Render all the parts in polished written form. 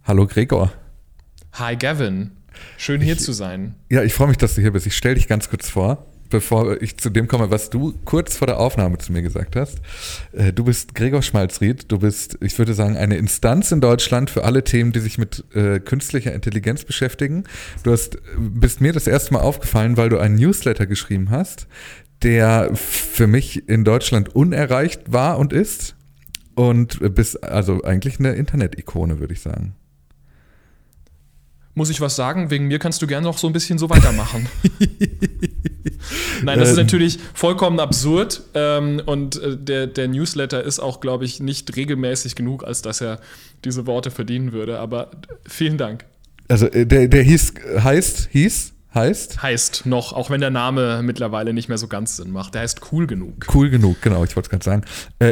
Hallo Gregor. Hi Gavin, schön hier zu sein. Ja, ich freue mich, dass du hier bist. Ich stelle dich ganz kurz vor, bevor ich zu dem komme, was du kurz vor der Aufnahme zu mir gesagt hast. Du bist Gregor Schmalzried, du bist, ich würde sagen, eine Instanz in Deutschland für alle Themen, die sich mit künstlicher Intelligenz beschäftigen. Bist mir das erste Mal aufgefallen, weil du einen Newsletter geschrieben hast, der für mich in Deutschland unerreicht war und ist. Und bist also eigentlich eine Internet-Ikone, würde ich sagen. Muss ich was sagen? Wegen mir kannst du gerne noch so ein bisschen so weitermachen. Nein, das ist natürlich vollkommen absurd. Und der Newsletter ist auch, glaube ich, nicht regelmäßig genug, als dass er diese Worte verdienen würde. Aber vielen Dank. Also der heißt noch, auch wenn der Name mittlerweile nicht mehr so ganz Sinn macht. Der heißt Cool Genug. Cool Genug, genau, ich wollte es gerade sagen.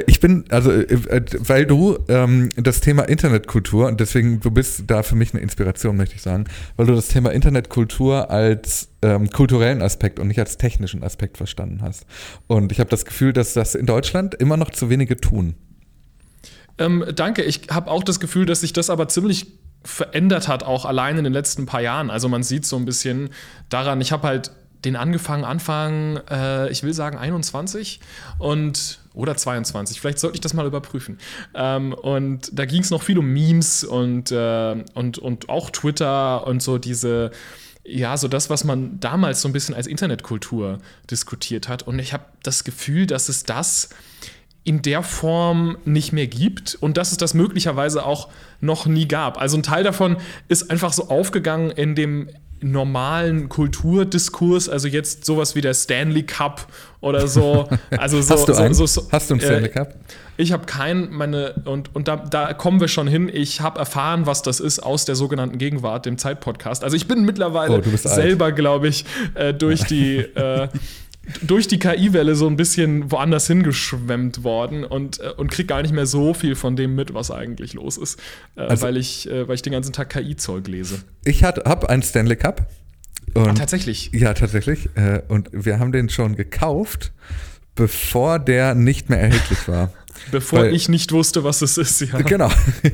Weil du das Thema Internetkultur, und deswegen, du bist da für mich eine Inspiration, möchte ich sagen, weil du das Thema Internetkultur als kulturellen Aspekt und nicht als technischen Aspekt verstanden hast. Und ich habe das Gefühl, dass das in Deutschland immer noch zu wenige tun. Danke, ich habe auch das Gefühl, dass sich das aber ziemlich verändert hat, auch allein in den letzten paar Jahren. Also man sieht so ein bisschen daran, ich habe halt den Anfang, ich will sagen 21 oder 22, vielleicht sollte ich das mal überprüfen. Und da ging es noch viel um Memes und auch Twitter und so diese, ja, so das, was man damals so ein bisschen als Internetkultur diskutiert hat. Und ich habe das Gefühl, dass es das in der Form nicht mehr gibt und dass es das möglicherweise auch noch nie gab. Also ein Teil davon ist einfach so aufgegangen in dem normalen Kulturdiskurs, also jetzt sowas wie der Stanley Cup oder so. Also so, Hast du einen? So, Hast du einen Stanley Cup? Ich habe keinen, und da kommen wir schon hin. Ich habe erfahren, was das ist aus der sogenannten Gegenwart, dem Zeit-Podcast. Also ich bin mittlerweile selber, glaube ich, durch die KI-Welle so ein bisschen woanders hingeschwemmt worden und krieg gar nicht mehr so viel von dem mit, was eigentlich los ist, weil ich den ganzen Tag KI-Zeug lese. Ich habe einen Stanley Cup. Tatsächlich? Ja, tatsächlich. Und wir haben den schon gekauft, bevor der nicht mehr erhältlich war. Bevor ich nicht wusste, was es ist, ja. Genau.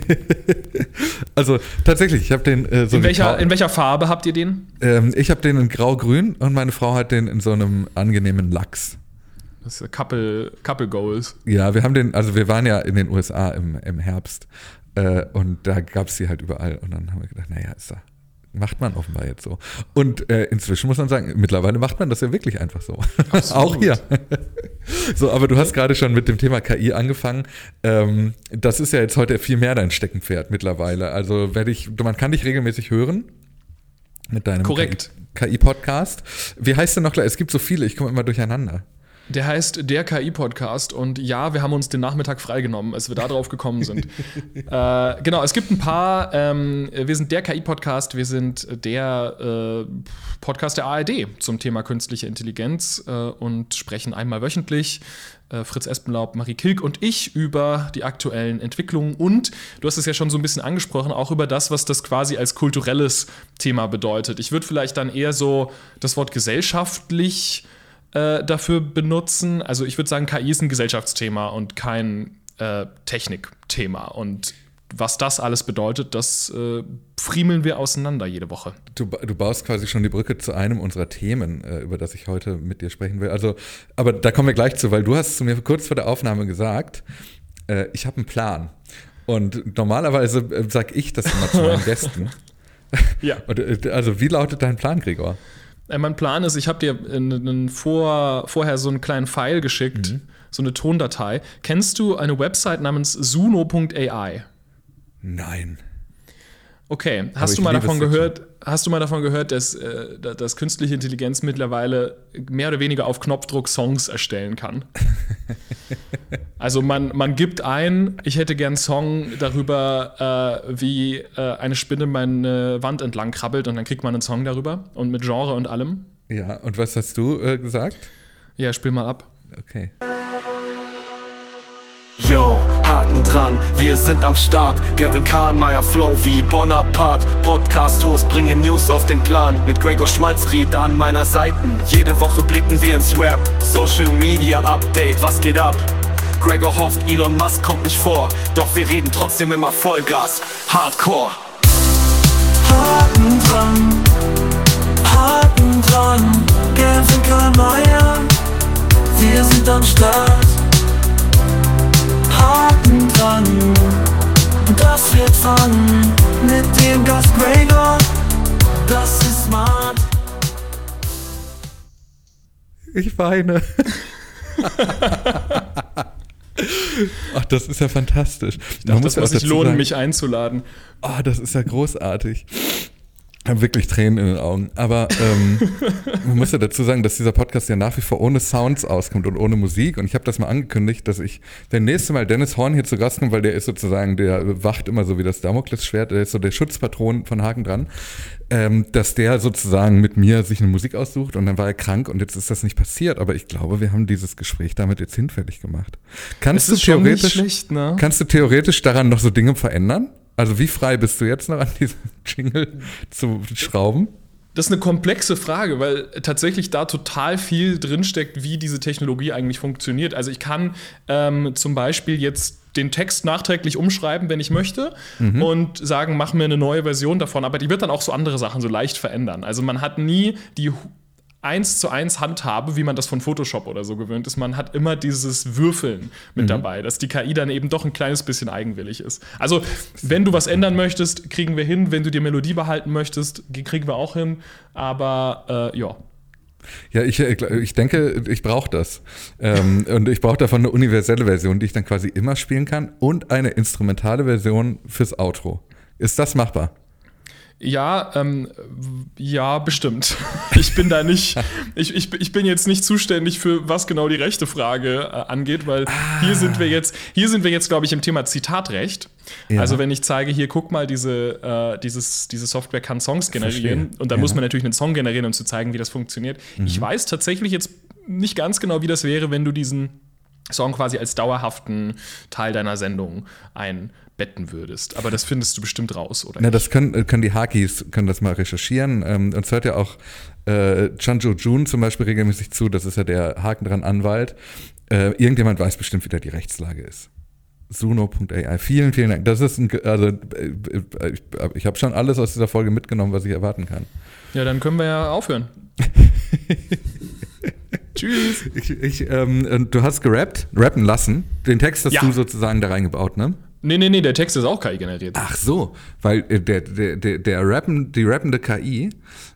Also tatsächlich, ich habe den so in welcher Farbe habt ihr den? Ich habe den in grau-grün und meine Frau hat den in so einem angenehmen Lachs. Das ist Couple Goals. Ja, wir waren ja in den USA im Herbst und da gab es die halt überall und dann haben wir gedacht, naja, macht man offenbar jetzt so. Und inzwischen muss man sagen, mittlerweile macht man das ja wirklich einfach so. Auch hier. So, aber du hast gerade schon mit dem Thema KI angefangen. Das ist ja jetzt heute viel mehr dein Steckenpferd mittlerweile. Also man kann dich regelmäßig hören mit deinem KI-Podcast. Wie heißt der noch gleich? Es gibt so viele, ich komme immer durcheinander. Der heißt der KI-Podcast und ja, wir haben uns den Nachmittag freigenommen, als wir da drauf gekommen sind. Genau, es gibt ein paar, wir sind der KI-Podcast, wir sind der Podcast der ARD zum Thema künstliche Intelligenz und sprechen einmal wöchentlich, Fritz Espenlaub, Marie Kilk und ich, über die aktuellen Entwicklungen und, du hast es ja schon so ein bisschen angesprochen, auch über das, was das quasi als kulturelles Thema bedeutet. Ich würde vielleicht dann eher so das Wort gesellschaftlich dafür benutzen. Also ich würde sagen, KI ist ein Gesellschaftsthema und kein Technikthema. Und was das alles bedeutet, das friemeln wir auseinander jede Woche. Du baust quasi schon die Brücke zu einem unserer Themen, über das ich heute mit dir sprechen will. Also, aber da kommen wir gleich zu, weil du hast zu mir kurz vor der Aufnahme gesagt, ich habe einen Plan. Und normalerweise sage ich das immer zu meinen Gästen. Ja. Und, also wie lautet dein Plan, Gregor? Mein Plan ist, ich habe dir vorher so einen kleinen File geschickt, so eine Tondatei. Kennst du eine Website namens suno.ai? Nein. Okay, hast du mal davon gehört, dass künstliche Intelligenz mittlerweile mehr oder weniger auf Knopfdruck Songs erstellen kann? Also man gibt ein, ich hätte gern einen Song darüber, wie eine Spinne meine Wand entlang krabbelt und dann kriegt man einen Song darüber und mit Genre und allem. Ja, und was hast du gesagt? Ja, spiel mal ab. Okay. Yo, Haken dran, wir sind am Start. Gavin Kahnmeier, Flow wie Bonaparte. Podcast-Host bringen News auf den Plan. Mit Gregor Schmalzried an meiner Seite. Jede Woche blicken wir ins Web. Social Media Update, was geht ab? Gregor hofft, Elon Musk kommt nicht vor. Doch wir reden trotzdem immer Vollgas. Hardcore. Haken dran, Kevin Karl Meier, wir sind am Start. Haken dran, das wird fun, mit dem Gast Gregor, das ist smart. Ich weine. Ach, das ist ja fantastisch. Ich dachte, das muss sich lohnen, mich einzuladen. Oh, das ist ja großartig. Ich habe wirklich Tränen in den Augen. Aber man muss ja dazu sagen, dass dieser Podcast ja nach wie vor ohne Sounds auskommt und ohne Musik. Und ich habe das mal angekündigt, dass ich, wenn nächste Mal Dennis Horn hier zu Gast kommt, weil der ist sozusagen, der wacht immer so wie das Damoklesschwert, der ist so der Schutzpatron von Haken dran, dass der sozusagen mit mir sich eine Musik aussucht und dann war er krank und jetzt ist das nicht passiert. Aber ich glaube, wir haben dieses Gespräch damit jetzt hinfällig gemacht. Kannst du theoretisch daran noch so Dinge verändern? Also wie frei bist du jetzt noch an diesem Jingle zu schrauben? Das ist eine komplexe Frage, weil tatsächlich da total viel drinsteckt, wie diese Technologie eigentlich funktioniert. Also ich kann zum Beispiel jetzt den Text nachträglich umschreiben, wenn ich möchte, und sagen, mach mir eine neue Version davon. Aber die wird dann auch so andere Sachen so leicht verändern. Also man hat nie die 1:1 Handhabe, wie man das von Photoshop oder so gewöhnt ist. Man hat immer dieses Würfeln mit dabei, dass die KI dann eben doch ein kleines bisschen eigenwillig ist. Also, wenn du was ändern möchtest, kriegen wir hin. Wenn du die Melodie behalten möchtest, kriegen wir auch hin. Aber, ja. Ja, ich denke, ich brauche das. Und ich brauche davon eine universelle Version, die ich dann quasi immer spielen kann und eine instrumentale Version fürs Outro. Ist das machbar? Ja, ja, bestimmt. Ich bin da nicht, ich bin jetzt nicht zuständig für was genau die rechte Frage angeht, weil hier sind wir jetzt, glaube ich, im Thema Zitatrecht. Ja. Also wenn ich zeige, hier, guck mal, diese Software kann Songs generieren und dann muss man natürlich einen Song generieren, um zu zeigen, wie das funktioniert. Ich weiß tatsächlich jetzt nicht ganz genau, wie das wäre, wenn du diesen Song quasi als dauerhaften Teil deiner Sendung einbetten würdest. Aber das findest du bestimmt raus, oder? Na, das können die Hakis das mal recherchieren. Uns hört ja auch Chanjo Jun zum Beispiel regelmäßig zu. Das ist ja der Haken dran Anwalt. Irgendjemand weiß bestimmt, wie da die Rechtslage ist. Suno.ai. Vielen, vielen Dank. Das ist ich habe schon alles aus dieser Folge mitgenommen, was ich erwarten kann. Ja, dann können wir ja aufhören. Tschüss. Du hast rappen lassen. Den Text hast du sozusagen da reingebaut, ne? Nee, der Text ist auch KI generiert. Ach so, weil die rappende KI,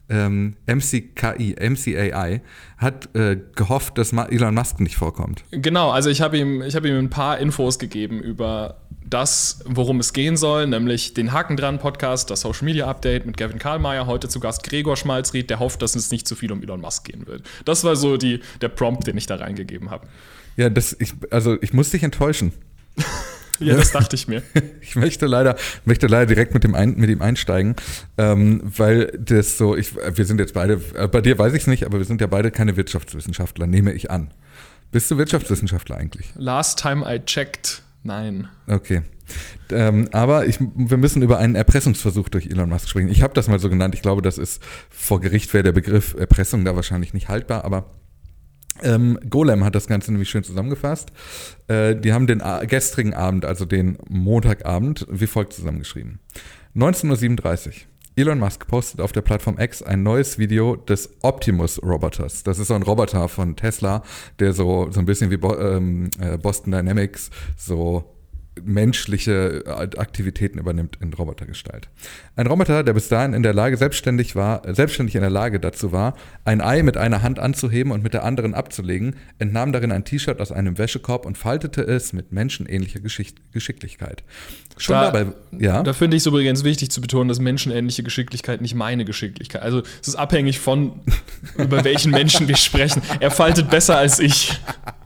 MCAI, hat gehofft, dass Elon Musk nicht vorkommt. Genau, also ich habe ihm ein paar Infos gegeben über das, worum es gehen soll, nämlich den Haken dran Podcast, das Social Media Update mit Kevin Karl Meier, heute zu Gast Gregor Schmalzried, der hofft, dass es nicht zu viel um Elon Musk gehen wird. Das war so der Prompt, den ich da reingegeben habe. Ja, ich muss dich enttäuschen. Ja, das dachte ich mir. Ich möchte leider direkt mit ihm einsteigen, weil das so, wir sind jetzt beide, bei dir weiß ich es nicht, aber wir sind ja beide keine Wirtschaftswissenschaftler, nehme ich an. Bist du Wirtschaftswissenschaftler eigentlich? Last time I checked, nein. Okay. Aber wir müssen über einen Erpressungsversuch durch Elon Musk sprechen. Ich habe das mal so genannt, ich glaube, das ist vor Gericht wäre der Begriff Erpressung da wahrscheinlich nicht haltbar, aber Golem hat das Ganze nämlich schön zusammengefasst. Die haben den gestrigen Abend, also den Montagabend, wie folgt zusammengeschrieben. 19:37 Uhr. Elon Musk postet auf der Plattform X ein neues Video des Optimus-Roboters. Das ist so ein Roboter von Tesla, der so ein bisschen wie Boston Dynamics so menschliche Aktivitäten übernimmt in Robotergestalt. Ein Roboter, der bis dahin selbstständig in der Lage dazu war, ein Ei mit einer Hand anzuheben und mit der anderen abzulegen, entnahm darin ein T-Shirt aus einem Wäschekorb und faltete es mit menschenähnlicher Geschicklichkeit. Da finde ich es übrigens wichtig zu betonen, dass menschenähnliche Geschicklichkeit nicht meine Geschicklichkeit. Also es ist abhängig von, über welchen Menschen wir sprechen. Er faltet besser als ich.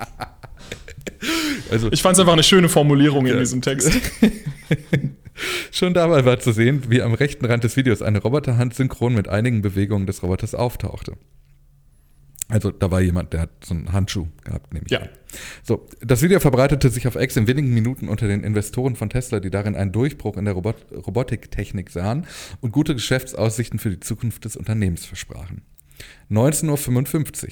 Also, ich fand es einfach eine schöne Formulierung in diesem Text. Schon dabei war zu sehen, wie am rechten Rand des Videos eine Roboterhand synchron mit einigen Bewegungen des Roboters auftauchte. Also da war jemand, der hat so einen Handschuh gehabt, nehme ich an. So, das Video verbreitete sich auf X in wenigen Minuten unter den Investoren von Tesla, die darin einen Durchbruch in der Robotiktechnik sahen und gute Geschäftsaussichten für die Zukunft des Unternehmens versprachen. 19:55 Uhr.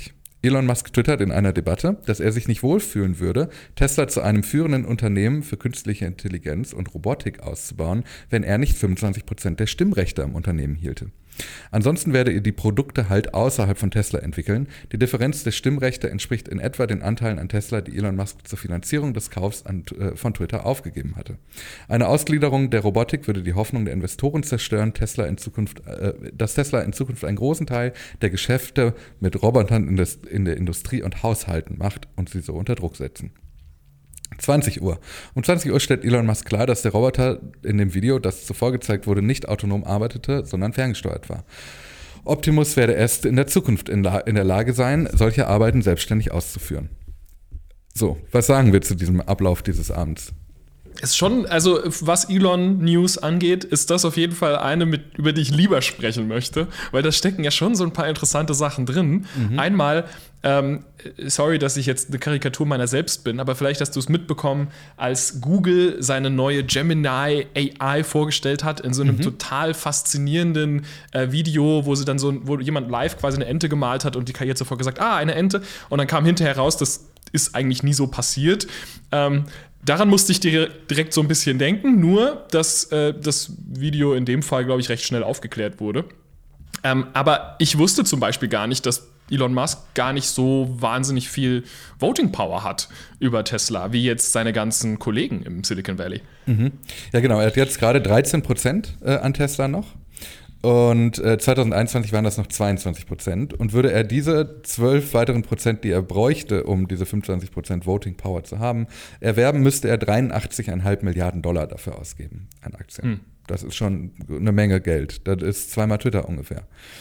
Elon Musk twittert in einer Debatte, dass er sich nicht wohlfühlen würde, Tesla zu einem führenden Unternehmen für künstliche Intelligenz und Robotik auszubauen, wenn er nicht 25% der Stimmrechte am Unternehmen hielte. Ansonsten werde er die Produkte halt außerhalb von Tesla entwickeln. Die Differenz der Stimmrechte entspricht in etwa den Anteilen an Tesla, die Elon Musk zur Finanzierung des Kaufs von Twitter aufgegeben hatte. Eine Ausgliederung der Robotik würde die Hoffnung der Investoren zerstören, dass Tesla in Zukunft einen großen Teil der Geschäfte mit Robotern in der Industrie und Haushalten macht und sie so unter Druck setzen. 20 Uhr. Um 20 Uhr stellt Elon Musk klar, dass der Roboter in dem Video, das zuvor gezeigt wurde, nicht autonom arbeitete, sondern ferngesteuert war. Optimus werde erst in der Zukunft in der Lage sein, solche Arbeiten selbstständig auszuführen. So, was sagen wir zu diesem Ablauf dieses Abends? Ist schon, also was Elon News angeht, ist das auf jeden Fall eine, über die ich lieber sprechen möchte, weil da stecken ja schon so ein paar interessante Sachen drin. Einmal, sorry, dass ich jetzt eine Karikatur meiner selbst bin, aber vielleicht hast du es mitbekommen, als Google seine neue Gemini AI vorgestellt hat, in so einem total faszinierenden Video, wo jemand live quasi eine Ente gemalt hat und die KI hat sofort gesagt, eine Ente, und dann kam hinterher raus, das ist eigentlich nie so passiert. Daran musste ich direkt so ein bisschen denken, nur dass das Video in dem Fall, glaube ich, recht schnell aufgeklärt wurde. Aber ich wusste zum Beispiel gar nicht, dass Elon Musk gar nicht so wahnsinnig viel Voting Power hat über Tesla, wie jetzt seine ganzen Kollegen im Silicon Valley. Ja, genau. Er hat jetzt gerade 13% an Tesla noch. Und 2021 waren das noch 22%. Und würde er diese 12 weiteren Prozent, die er bräuchte, um diese 25% Voting Power zu haben, erwerben, müsste er 83,5 Milliarden Dollar dafür ausgeben an Aktien. Das ist schon eine Menge Geld. Das ist zweimal Twitter ungefähr.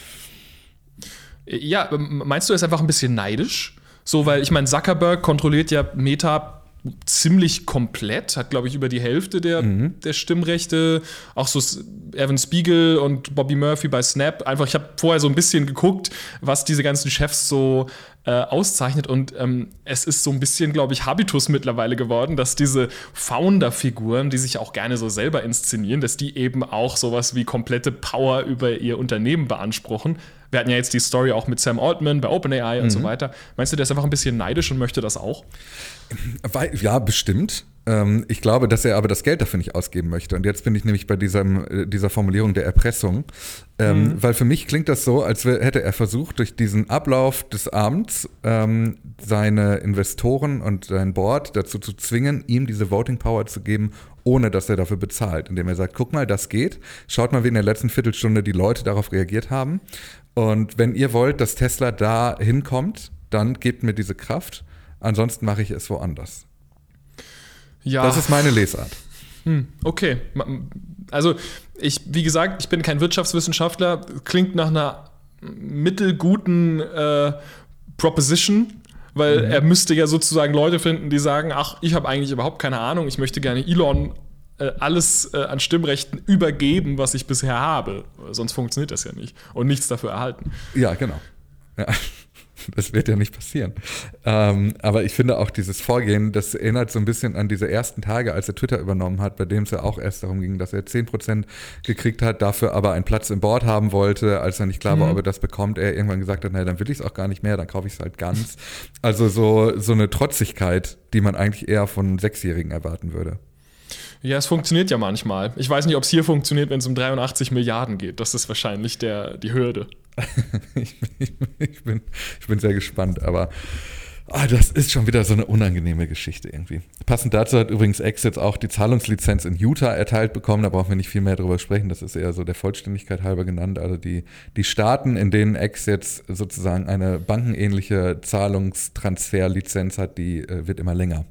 Ja, meinst du, er ist einfach ein bisschen neidisch? So, weil ich meine, Zuckerberg kontrolliert ja Meta ziemlich komplett, hat, glaube ich, über die Hälfte der Stimmrechte. Auch so Evan Spiegel und Bobby Murphy bei Snap. Einfach, ich habe vorher so ein bisschen geguckt, was diese ganzen Chefs so auszeichnet. Und es ist so ein bisschen, glaube ich, Habitus mittlerweile geworden, dass diese Founder-Figuren, die sich auch gerne so selber inszenieren, dass die eben auch sowas wie komplette Power über ihr Unternehmen beanspruchen. Wir hatten ja jetzt die Story auch mit Sam Altman bei OpenAI und so weiter. Meinst du, der ist einfach ein bisschen neidisch und möchte das auch? Ja, bestimmt. Ich glaube, dass er aber das Geld dafür nicht ausgeben möchte. Und jetzt bin ich nämlich bei dieser Formulierung der Erpressung. Weil für mich klingt das so, als hätte er versucht, durch diesen Ablauf des Abends seine Investoren und sein Board dazu zu zwingen, ihm diese Voting Power zu geben, ohne dass er dafür bezahlt. Indem er sagt, guck mal, das geht. Schaut mal, wie in der letzten Viertelstunde die Leute darauf reagiert haben. Und wenn ihr wollt, dass Tesla da hinkommt, dann gebt mir diese Kraft. Ansonsten mache ich es woanders. Ja. Das ist meine Lesart. Okay. Also, wie gesagt, ich bin kein Wirtschaftswissenschaftler. Klingt nach einer mittelguten Proposition, weil er müsste ja sozusagen Leute finden, die sagen, ach, ich habe eigentlich überhaupt keine Ahnung, ich möchte gerne Elon alles an Stimmrechten übergeben, was ich bisher habe. Sonst funktioniert das ja nicht. Und nichts dafür erhalten. Ja, genau. Ja. Das wird ja nicht passieren. Aber ich finde auch dieses Vorgehen, das erinnert so ein bisschen an diese ersten Tage, als er Twitter übernommen hat, bei dem es ja auch erst darum ging, dass er 10% gekriegt hat, dafür aber einen Platz im Board haben wollte, als er nicht klar war, ob er das bekommt. Er irgendwann gesagt hat, naja, dann will ich es auch gar nicht mehr, dann kaufe ich es halt ganz. Also so eine Trotzigkeit, die man eigentlich eher von 6-Jährigen erwarten würde. Ja, es funktioniert ja manchmal. Ich weiß nicht, ob es hier funktioniert, wenn es um 83 Milliarden geht. Das ist wahrscheinlich die Hürde. Ich bin sehr gespannt, aber das ist schon wieder so eine unangenehme Geschichte irgendwie. Passend dazu hat übrigens X jetzt auch die Zahlungslizenz in Utah erteilt bekommen, da brauchen wir nicht viel mehr drüber sprechen, das ist eher so der Vollständigkeit halber genannt, also die Staaten, in denen X jetzt sozusagen eine bankenähnliche Zahlungstransferlizenz hat, die wird immer länger.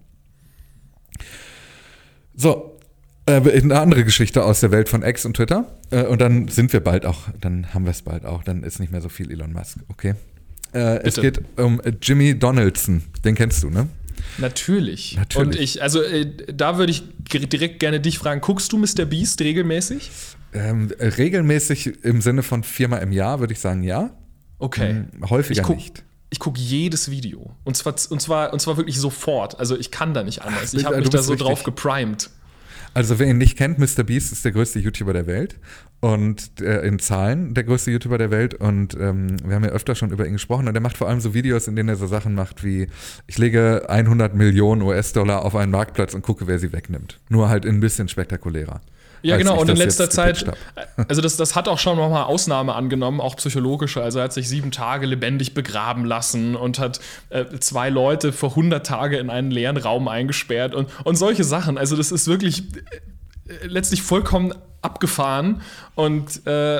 So, eine andere Geschichte aus der Welt von X und Twitter. Und dann haben wir es bald auch. Dann ist nicht mehr so viel Elon Musk, okay? Es geht um Jimmy Donaldson. Den kennst du, ne? Natürlich. Und da würde ich direkt gerne dich fragen, guckst du Mr. Beast regelmäßig? Regelmäßig im Sinne von 4-mal im Jahr, würde ich sagen, ja. Okay. Häufiger nicht. Ich gucke jedes Video. Und zwar wirklich sofort. Also ich kann da nicht anders. Ich habe mich da so drauf geprimed. Also wer ihn nicht kennt, MrBeast ist der größte YouTuber der Welt und in Zahlen der größte YouTuber der Welt und wir haben ja öfter schon über ihn gesprochen und er macht vor allem so Videos, in denen er so Sachen macht wie, ich lege 100 Millionen US-Dollar auf einen Marktplatz und gucke, wer sie wegnimmt. Nur halt ein bisschen spektakulärer. Ja, genau, und in letzter Zeit, also das hat auch schon nochmal Ausnahme angenommen, auch psychologische. Also er hat sich 7 Tage lebendig begraben lassen und hat 2 Leute für 100 Tage in einen leeren Raum eingesperrt und solche Sachen. Also das ist wirklich letztlich vollkommen abgefahren und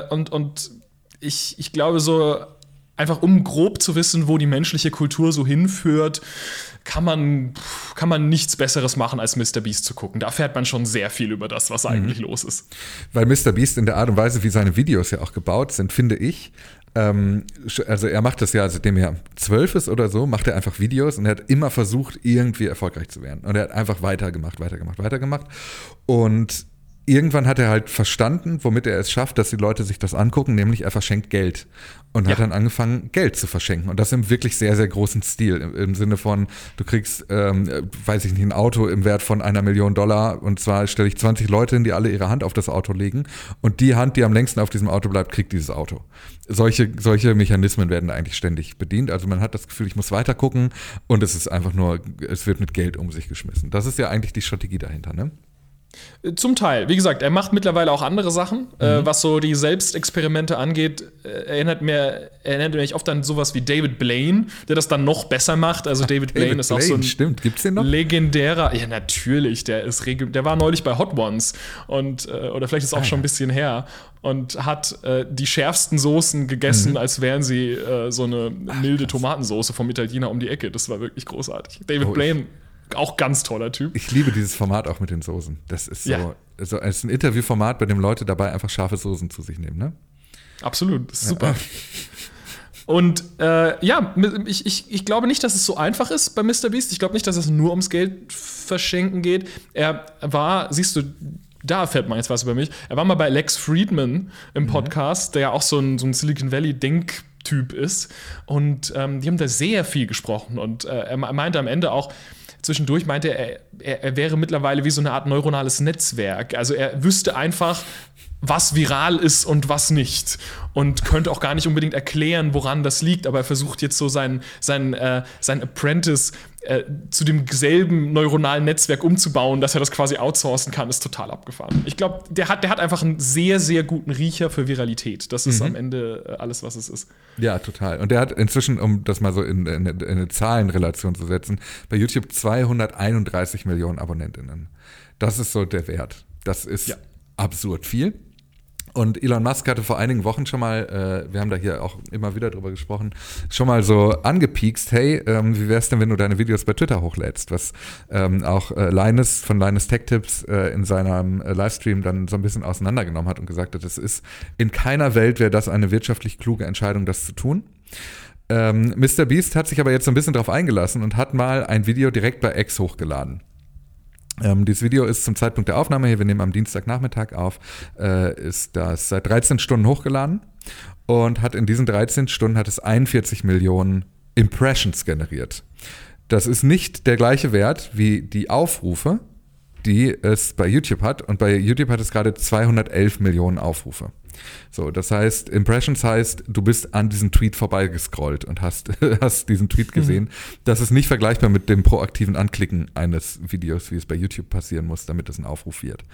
ich glaube so, einfach um grob zu wissen, wo die menschliche Kultur so hinführt, kann man nichts Besseres machen, als MrBeast zu gucken. Da erfährt man schon sehr viel über das, was eigentlich los ist. Weil MrBeast in der Art und Weise, wie seine Videos ja auch gebaut sind, finde ich, also er macht das ja, seitdem er 12 ist oder so, macht er einfach Videos und er hat immer versucht, irgendwie erfolgreich zu werden. Und er hat einfach weitergemacht. Und irgendwann hat er halt verstanden, womit er es schafft, dass die Leute sich das angucken, nämlich er verschenkt Geld. Und hat dann angefangen, Geld zu verschenken. Und das im wirklich sehr, sehr großen Stil. Im Sinne von, du kriegst, weiß ich nicht, ein Auto im Wert von $1 Million. Und zwar stelle ich 20 Leute hin, die alle ihre Hand auf das Auto legen. Und die Hand, die am längsten auf diesem Auto bleibt, kriegt dieses Auto. Solche Mechanismen werden eigentlich ständig bedient. Also man hat das Gefühl, ich muss weiter gucken. Und es ist einfach nur, es wird mit Geld um sich geschmissen. Das ist ja eigentlich die Strategie dahinter, ne? Zum Teil. Wie gesagt, er macht mittlerweile auch andere Sachen, was so die Selbstexperimente angeht. Erinnert mich oft an sowas wie David Blaine, der das dann noch besser macht. Also David Blaine ist auch so ein Gibt's den noch? Legendärer. Ja, natürlich. Der war neulich bei Hot Ones und oder vielleicht ist es auch schon ein bisschen her und hat die schärfsten Soßen gegessen, als wären sie so eine milde Tomatensoße vom Italiener um die Ecke. Das war wirklich großartig. David Blaine. Auch ganz toller Typ. Ich liebe dieses Format auch mit den Soßen. Das ist so es ist ein Interviewformat, bei dem Leute dabei einfach scharfe Soßen zu sich nehmen, ne? Absolut, das ist super. Und ich glaube nicht, dass es so einfach ist bei MrBeast. Ich glaube nicht, dass es nur ums Geld verschenken geht. Er war, siehst du, da fällt mir jetzt was über mich. Er war mal bei Lex Fridman im Podcast, der ja auch so ein Silicon Valley-Denk-Typ ist. Und die haben da sehr viel gesprochen. Und er meinte am Ende auch, zwischendurch meinte er wäre mittlerweile wie so eine Art neuronales Netzwerk. Also er wüsste einfach, was viral ist und was nicht. Und könnte auch gar nicht unbedingt erklären, woran das liegt. Aber er versucht jetzt so sein Apprentice zu demselben neuronalen Netzwerk umzubauen, dass er das quasi outsourcen kann, ist total abgefahren. Ich glaube, der hat einfach einen sehr, sehr guten Riecher für Viralität. Das ist am Ende alles, was es ist. Ja, total. Und der hat inzwischen, um das mal so in eine Zahlenrelation zu setzen, bei YouTube 231 Millionen AbonnentInnen. Das ist so der Wert. Das ist absurd viel. Und Elon Musk hatte vor einigen Wochen schon mal, wir haben da hier auch immer wieder drüber gesprochen, schon mal so angepiekst, hey, wie wär's denn, wenn du deine Videos bei Twitter hochlädst? Was auch Linus von Linus Tech Tips in seinem Livestream dann so ein bisschen auseinandergenommen hat und gesagt hat, es ist in keiner Welt wäre das eine wirtschaftlich kluge Entscheidung, das zu tun. MrBeast hat sich aber jetzt so ein bisschen drauf eingelassen und hat mal ein Video direkt bei X hochgeladen. Dieses Video ist zum Zeitpunkt der Aufnahme hier, wir nehmen am Dienstagnachmittag auf, ist das seit 13 Stunden hochgeladen und hat in diesen 13 Stunden hat es 41 Millionen Impressions generiert. Das ist nicht der gleiche Wert wie die Aufrufe, die es bei YouTube hat, und bei YouTube hat es gerade 211 Millionen Aufrufe. So, das heißt, Impressions heißt, du bist an diesem Tweet vorbeigescrollt und hast diesen Tweet gesehen. Das ist nicht vergleichbar mit dem proaktiven Anklicken eines Videos, wie es bei YouTube passieren muss, damit es ein Aufruf wird.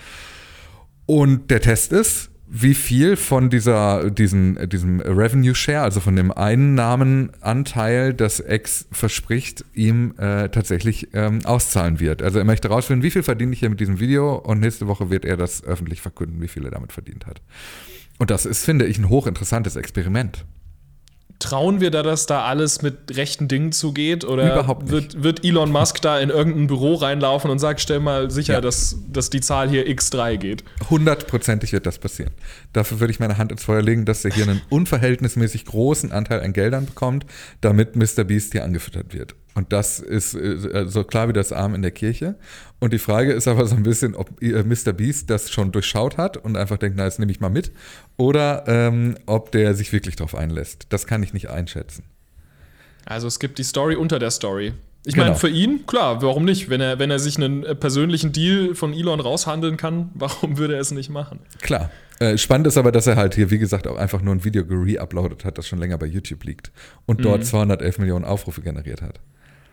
Und der Test ist, wie viel von diesem Revenue Share, also von dem Einnahmenanteil, das X verspricht, ihm tatsächlich auszahlen wird. Also er möchte rausfinden, wie viel verdiene ich hier mit diesem Video, und nächste Woche wird er das öffentlich verkünden, wie viel er damit verdient hat. Und das ist, finde ich, ein hochinteressantes Experiment. Trauen wir dass da alles mit rechten Dingen zugeht? Oder überhaupt nicht. Wird Elon Musk da in irgendein Büro reinlaufen und sagt, stell mal sicher, dass die Zahl hier X3 geht? 100%ig wird das passieren. Dafür würde ich meine Hand ins Feuer legen, dass er hier einen unverhältnismäßig großen Anteil an Geldern bekommt, damit MrBeast hier angefüttert wird. Und das ist so klar wie das Arm in der Kirche. Und die Frage ist aber so ein bisschen, ob MrBeast das schon durchschaut hat und einfach denkt, na, das nehme ich mal mit. Oder ob der sich wirklich drauf einlässt. Das kann ich nicht einschätzen. Also es gibt die Story unter der Story. Ich meine, für ihn, klar, warum nicht? Wenn er sich einen persönlichen Deal von Elon raushandeln kann, warum würde er es nicht machen? Klar. Spannend ist aber, dass er halt hier, wie gesagt, auch einfach nur ein Video gereuploadet hat, das schon länger bei YouTube liegt und dort 211 Millionen Aufrufe generiert hat.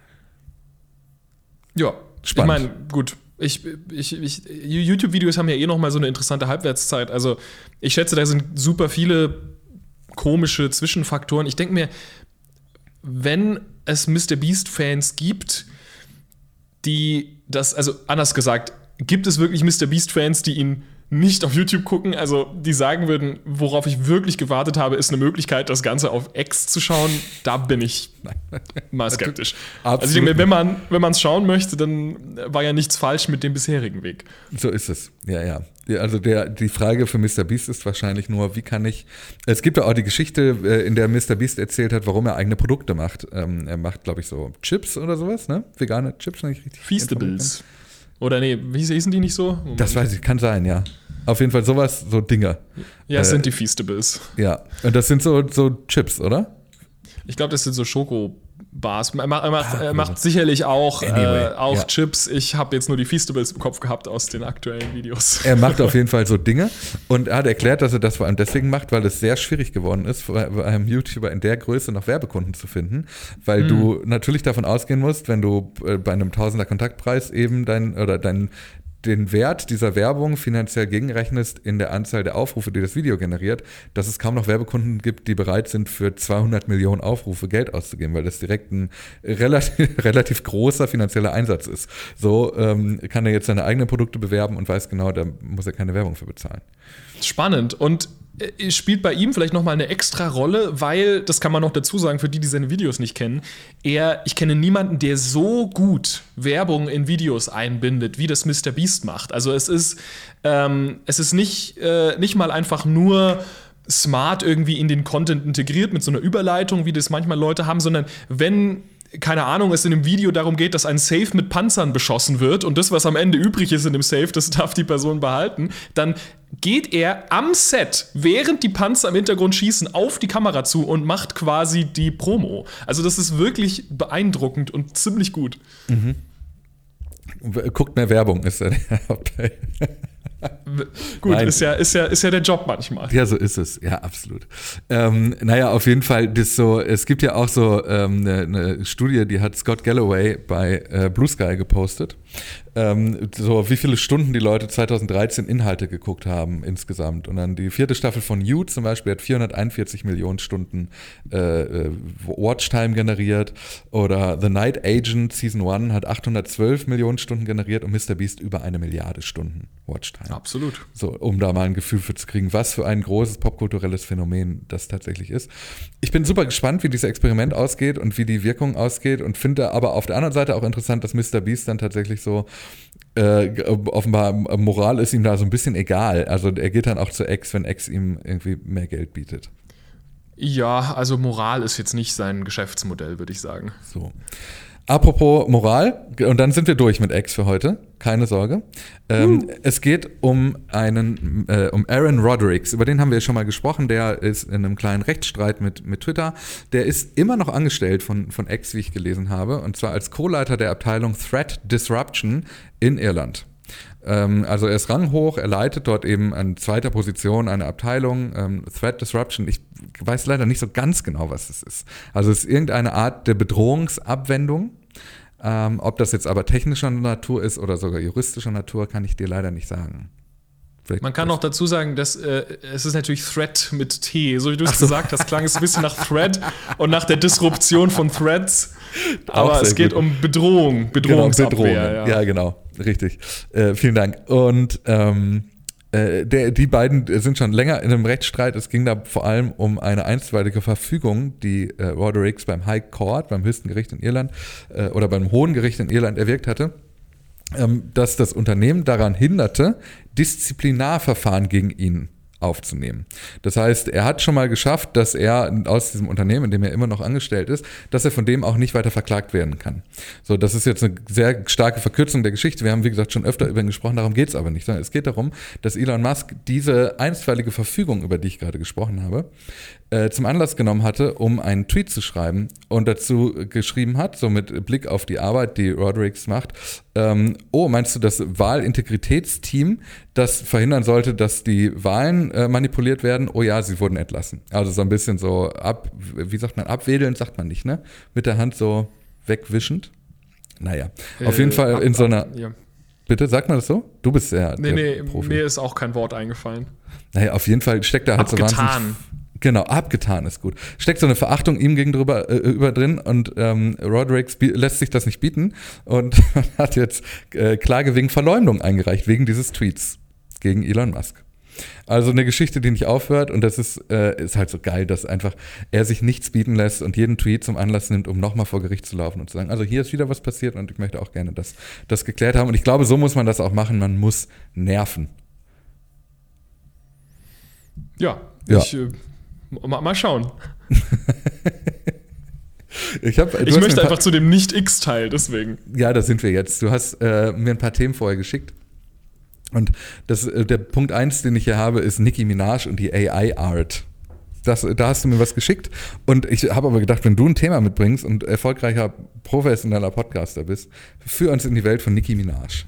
Ja, spannend. Ich meine, gut, YouTube-Videos haben ja eh nochmal so eine interessante Halbwertszeit. Also ich schätze, da sind super viele komische Zwischenfaktoren. Ich denke mir, wenn es MrBeast-Fans gibt, die das, also anders gesagt, gibt es wirklich MrBeast-Fans, die ihn nicht auf YouTube gucken, also die sagen würden, worauf ich wirklich gewartet habe, ist eine Möglichkeit, das Ganze auf X zu schauen. Da bin ich mal skeptisch. Absolut. Also ich denke mir, wenn man es schauen möchte, dann war ja nichts falsch mit dem bisherigen Weg. So ist es, ja. Also die Frage für MrBeast ist wahrscheinlich nur, wie kann ich, es gibt ja auch die Geschichte, in der MrBeast erzählt hat, warum er eigene Produkte macht. Er macht, glaube ich, so Chips oder sowas, ne? Vegane Chips, wenn ich richtig Feastables. Oder nee, wie hießen die nicht so? Moment. Das weiß ich, kann sein, ja. Auf jeden Fall sowas, so Dinger. Ja, es sind die Feastables. Ja, und das sind so Chips, oder? Ich glaube, das sind so Schokobars. Er macht sicherlich auch, ja. Chips. Ich habe jetzt nur die Feastables im Kopf gehabt aus den aktuellen Videos. Er macht auf jeden Fall so Dinge und er hat erklärt, dass er das vor allem deswegen macht, weil es sehr schwierig geworden ist, bei einem YouTuber in der Größe noch Werbekunden zu finden, weil du natürlich davon ausgehen musst, wenn du bei einem 1000er Kontaktpreis eben den Wert dieser Werbung finanziell gegenrechnest in der Anzahl der Aufrufe, die das Video generiert, dass es kaum noch Werbekunden gibt, die bereit sind, für 200 Millionen Aufrufe Geld auszugeben, weil das direkt ein relativ großer finanzieller Einsatz ist. So kann er jetzt seine eigenen Produkte bewerben und weiß genau, da muss er keine Werbung für bezahlen. Spannend. Und spielt bei ihm vielleicht nochmal eine extra Rolle, weil, das kann man noch dazu sagen, für die seine Videos nicht kennen, ich kenne niemanden, der so gut Werbung in Videos einbindet, wie das MrBeast macht. Also es ist nicht mal einfach nur smart irgendwie in den Content integriert mit so einer Überleitung, wie das manchmal Leute haben, sondern wenn, keine Ahnung, es in dem Video darum geht, dass ein Safe mit Panzern beschossen wird und das, was am Ende übrig ist in dem Safe, das darf die Person behalten, dann geht er am Set, während die Panzer im Hintergrund schießen, auf die Kamera zu und macht quasi die Promo. Also das ist wirklich beeindruckend und ziemlich gut. Mhm. Guckt mehr Werbung, ist ja der Hauptteil. Gut, ist ja der Job manchmal. Ja, so ist es. Ja, absolut. Auf jeden Fall, es gibt ja auch so eine Studie, die hat Scott Galloway bei Blue Sky gepostet. So wie viele Stunden die Leute 2013 Inhalte geguckt haben insgesamt. Und dann die 4. Staffel von You zum Beispiel hat 441 Millionen Stunden Watchtime generiert. Oder The Night Agent Season 1 hat 812 Millionen Stunden generiert und MrBeast über 1 Milliarde Stunden Watchtime. Absolut. So, um da mal ein Gefühl für zu kriegen, was für ein großes popkulturelles Phänomen das tatsächlich ist. Ich bin super gespannt, wie dieses Experiment ausgeht und wie die Wirkung ausgeht und finde aber auf der anderen Seite auch interessant, dass MrBeast dann tatsächlich so offenbar Moral ist ihm da so ein bisschen egal. Also er geht dann auch zu X, wenn X ihm irgendwie mehr Geld bietet. Ja, also Moral ist jetzt nicht sein Geschäftsmodell, würde ich sagen. So. Apropos Moral, und dann sind wir durch mit X für heute, keine Sorge. Es geht um Aaron Roderick, über den haben wir schon mal gesprochen, der ist in einem kleinen Rechtsstreit mit Twitter. Der ist immer noch angestellt von X, wie ich gelesen habe, und zwar als Co-Leiter der Abteilung Threat Disruption in Irland. Also er ist ranghoch, er leitet dort eben an zweiter Position eine Abteilung, Threat Disruption. Ich weiß leider nicht so ganz genau, was das ist. Also es ist irgendeine Art der Bedrohungsabwendung. Ob das jetzt aber technischer Natur ist oder sogar juristischer Natur, kann ich dir leider nicht sagen. Man kann auch dazu sagen, dass es ist natürlich Threat mit T. So wie du es gesagt hast, klang es ein bisschen nach Thread und nach der Disruption von Threads. Aber es geht um Bedrohungsabwehr. Ja, genau. Richtig. Vielen Dank. Und die beiden sind schon länger in einem Rechtsstreit. Es ging da vor allem um eine einstweilige Verfügung, die Roderick beim High Court, beim höchsten Gericht in Irland oder beim Hohen Gericht in Irland erwirkt hatte, dass das Unternehmen daran hinderte, Disziplinarverfahren gegen ihn aufzunehmen. Das heißt, er hat schon mal geschafft, dass er aus diesem Unternehmen, in dem er immer noch angestellt ist, dass er von dem auch nicht weiter verklagt werden kann. So, das ist jetzt eine sehr starke Verkürzung der Geschichte. Wir haben, wie gesagt, schon öfter über ihn gesprochen, darum geht es aber nicht, sondern es geht darum, dass Elon Musk diese einstweilige Verfügung, über die ich gerade gesprochen habe, zum Anlass genommen hatte, um einen Tweet zu schreiben und dazu geschrieben hat, so mit Blick auf die Arbeit, die Rodriguez macht, meinst du das Wahlintegritätsteam, das verhindern sollte, dass die Wahlen manipuliert werden? Oh ja, sie wurden entlassen. Also so ein bisschen so abwedelnd sagt man nicht, ne? Mit der Hand so wegwischend. Naja, auf jeden Fall in so einer... Ja. Bitte, sagt man das so? Du bist der Profi. Mir ist auch kein Wort eingefallen. Naja, auf jeden Fall steckt da halt so wahnsinnig... Genau, abgetan ist gut. Steckt so eine Verachtung ihm gegenüber über drin und Rodriguez lässt sich das nicht bieten und hat jetzt Klage wegen Verleumdung eingereicht, wegen dieses Tweets gegen Elon Musk. Also eine Geschichte, die nicht aufhört und das ist halt so geil, dass einfach er sich nichts bieten lässt und jeden Tweet zum Anlass nimmt, um nochmal vor Gericht zu laufen und zu sagen, also hier ist wieder was passiert und ich möchte auch gerne das geklärt haben und ich glaube, so muss man das auch machen, man muss nerven. Ja. Mal schauen. Ich möchte einfach zu dem Nicht-X-Teil, deswegen. Ja, da sind wir jetzt. Du hast mir ein paar Themen vorher geschickt. Und der Punkt 1, den ich hier habe, ist Nicki Minaj und die AI-Art. Da hast du mir was geschickt. Und ich habe aber gedacht, wenn du ein Thema mitbringst und erfolgreicher professioneller Podcaster bist, führ uns in die Welt von Nicki Minaj.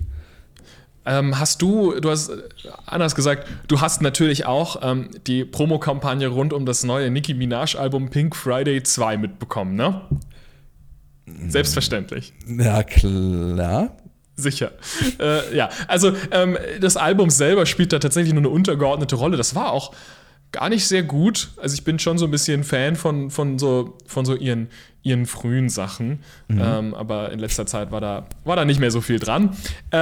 Du hast anders gesagt, du hast natürlich auch die Promokampagne rund um das neue Nicki Minaj-Album Pink Friday 2 mitbekommen, ne? Selbstverständlich. Ja, klar. Sicher. Ja, also das Album selber spielt da tatsächlich nur eine untergeordnete Rolle. Das war auch gar nicht sehr gut. Also ich bin schon so ein bisschen Fan von so ihren frühen Sachen. Aber in letzter Zeit war da nicht mehr so viel dran.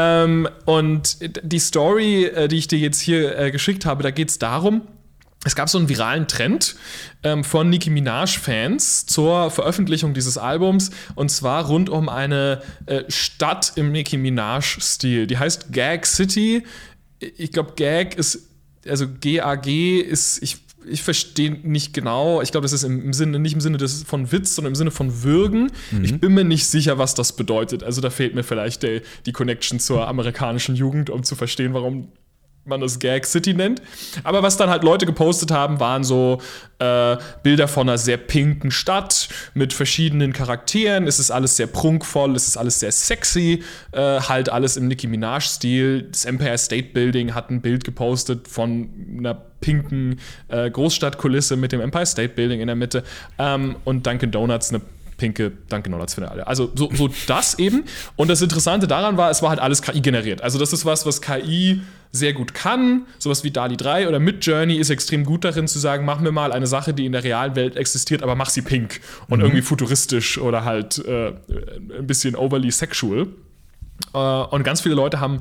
Und die Story, die ich dir jetzt hier geschickt habe, da geht es darum, es gab so einen viralen Trend von Nicki Minaj-Fans zur Veröffentlichung dieses Albums und zwar rund um eine Stadt im Nicki Minaj-Stil. Die heißt Gag City. Ich glaube, Gag ist, also G-A-G ist, ich verstehe nicht genau. Ich glaube, das ist nicht im Sinne von Witz, sondern im Sinne von Würgen. Ich bin mir nicht sicher, was das bedeutet. Also da fehlt mir vielleicht die Connection zur amerikanischen Jugend, um zu verstehen, warum man das Gag City nennt. Aber was dann halt Leute gepostet haben, waren so Bilder von einer sehr pinken Stadt mit verschiedenen Charakteren. Es ist alles sehr prunkvoll, es ist alles sehr sexy, halt alles im Nicki Minaj-Stil. Das Empire State Building hat ein Bild gepostet von einer pinken Großstadtkulisse mit dem Empire State Building in der Mitte und Dunkin' Donuts, eine pinke Dunkin' Donuts für alle. Also so das eben. Und das Interessante daran war, es war halt alles KI generiert. Also das ist was KI sehr gut kann. Sowas wie DALL-E 3 oder Midjourney ist extrem gut darin zu sagen, mach mir mal eine Sache, die in der realen Welt existiert, aber mach sie pink und irgendwie futuristisch oder halt ein bisschen overly sexual. Und ganz viele Leute haben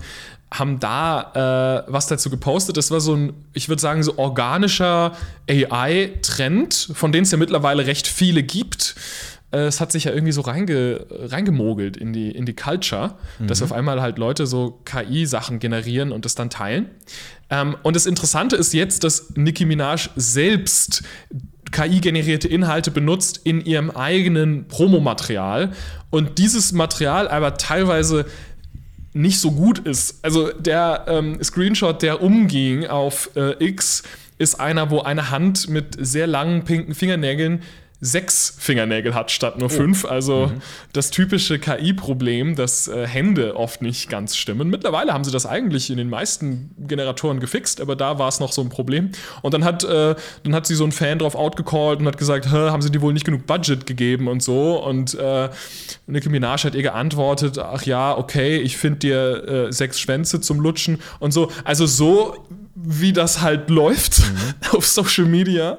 da was dazu gepostet. Das war so ein, ich würde sagen, so organischer AI-Trend, von denen es ja mittlerweile recht viele gibt. Es hat sich ja irgendwie so reingemogelt in die Culture, dass auf einmal halt Leute so KI-Sachen generieren und das dann teilen. Und das Interessante ist jetzt, dass Nicki Minaj selbst KI-generierte Inhalte benutzt in ihrem eigenen Promomaterial und dieses Material aber teilweise nicht so gut ist. Also der Screenshot, der umging auf X, ist einer, wo eine Hand mit sehr langen pinken Fingernägeln 6 Fingernägel hat statt nur 5. Also das typische KI-Problem, dass Hände oft nicht ganz stimmen. Mittlerweile haben sie das eigentlich in den meisten Generatoren gefixt, aber da war es noch so ein Problem. Und dann hat sie so einen Fan drauf outgecallt und hat gesagt, haben sie dir wohl nicht genug Budget gegeben und so. Und Nicki Minaj hat ihr geantwortet, ach ja, okay, ich finde dir 6 Schwänze zum Lutschen und so. Also so wie das halt läuft auf Social Media.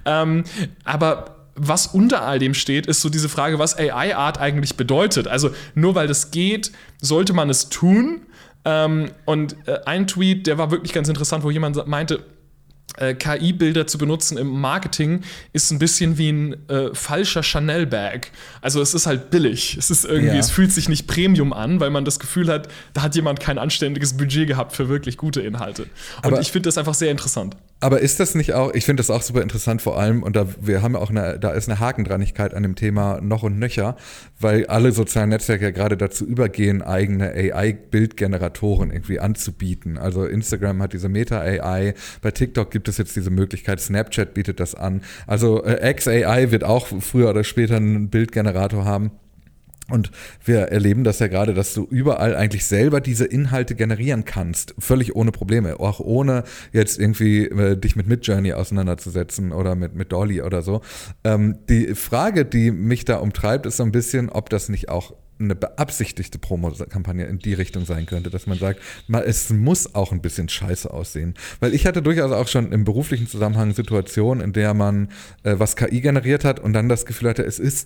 Aber was unter all dem steht, ist so diese Frage, was AI-Art eigentlich bedeutet. Also nur weil das geht, sollte man es tun. Und ein Tweet, der war wirklich ganz interessant, wo jemand meinte, KI-Bilder zu benutzen im Marketing ist ein bisschen wie ein falscher Chanel-Bag. Also es ist halt billig. Es ist irgendwie, es fühlt sich nicht Premium an, weil man das Gefühl hat, da hat jemand kein anständiges Budget gehabt für wirklich gute Inhalte. Und ich finde das einfach sehr interessant. Aber ist das nicht auch, ich finde das auch super interessant vor allem, und da ist eine Hakendranigkeit an dem Thema noch und nöcher, weil alle sozialen Netzwerke ja gerade dazu übergehen, eigene AI-Bildgeneratoren irgendwie anzubieten. Also Instagram hat diese Meta-AI, bei TikTok gibt es jetzt diese Möglichkeit, Snapchat bietet das an. Also XAI wird auch früher oder später einen Bildgenerator haben. Und wir erleben das ja gerade, dass du überall eigentlich selber diese Inhalte generieren kannst, völlig ohne Probleme, auch ohne jetzt irgendwie dich mit Midjourney auseinanderzusetzen oder mit Dolly oder so. Die Frage, die mich da umtreibt, ist so ein bisschen, ob das nicht auch eine beabsichtigte Promo-Kampagne in die Richtung sein könnte, dass man sagt, es muss auch ein bisschen scheiße aussehen. Weil ich hatte durchaus auch schon im beruflichen Zusammenhang Situationen, in der man was KI generiert hat und dann das Gefühl hatte,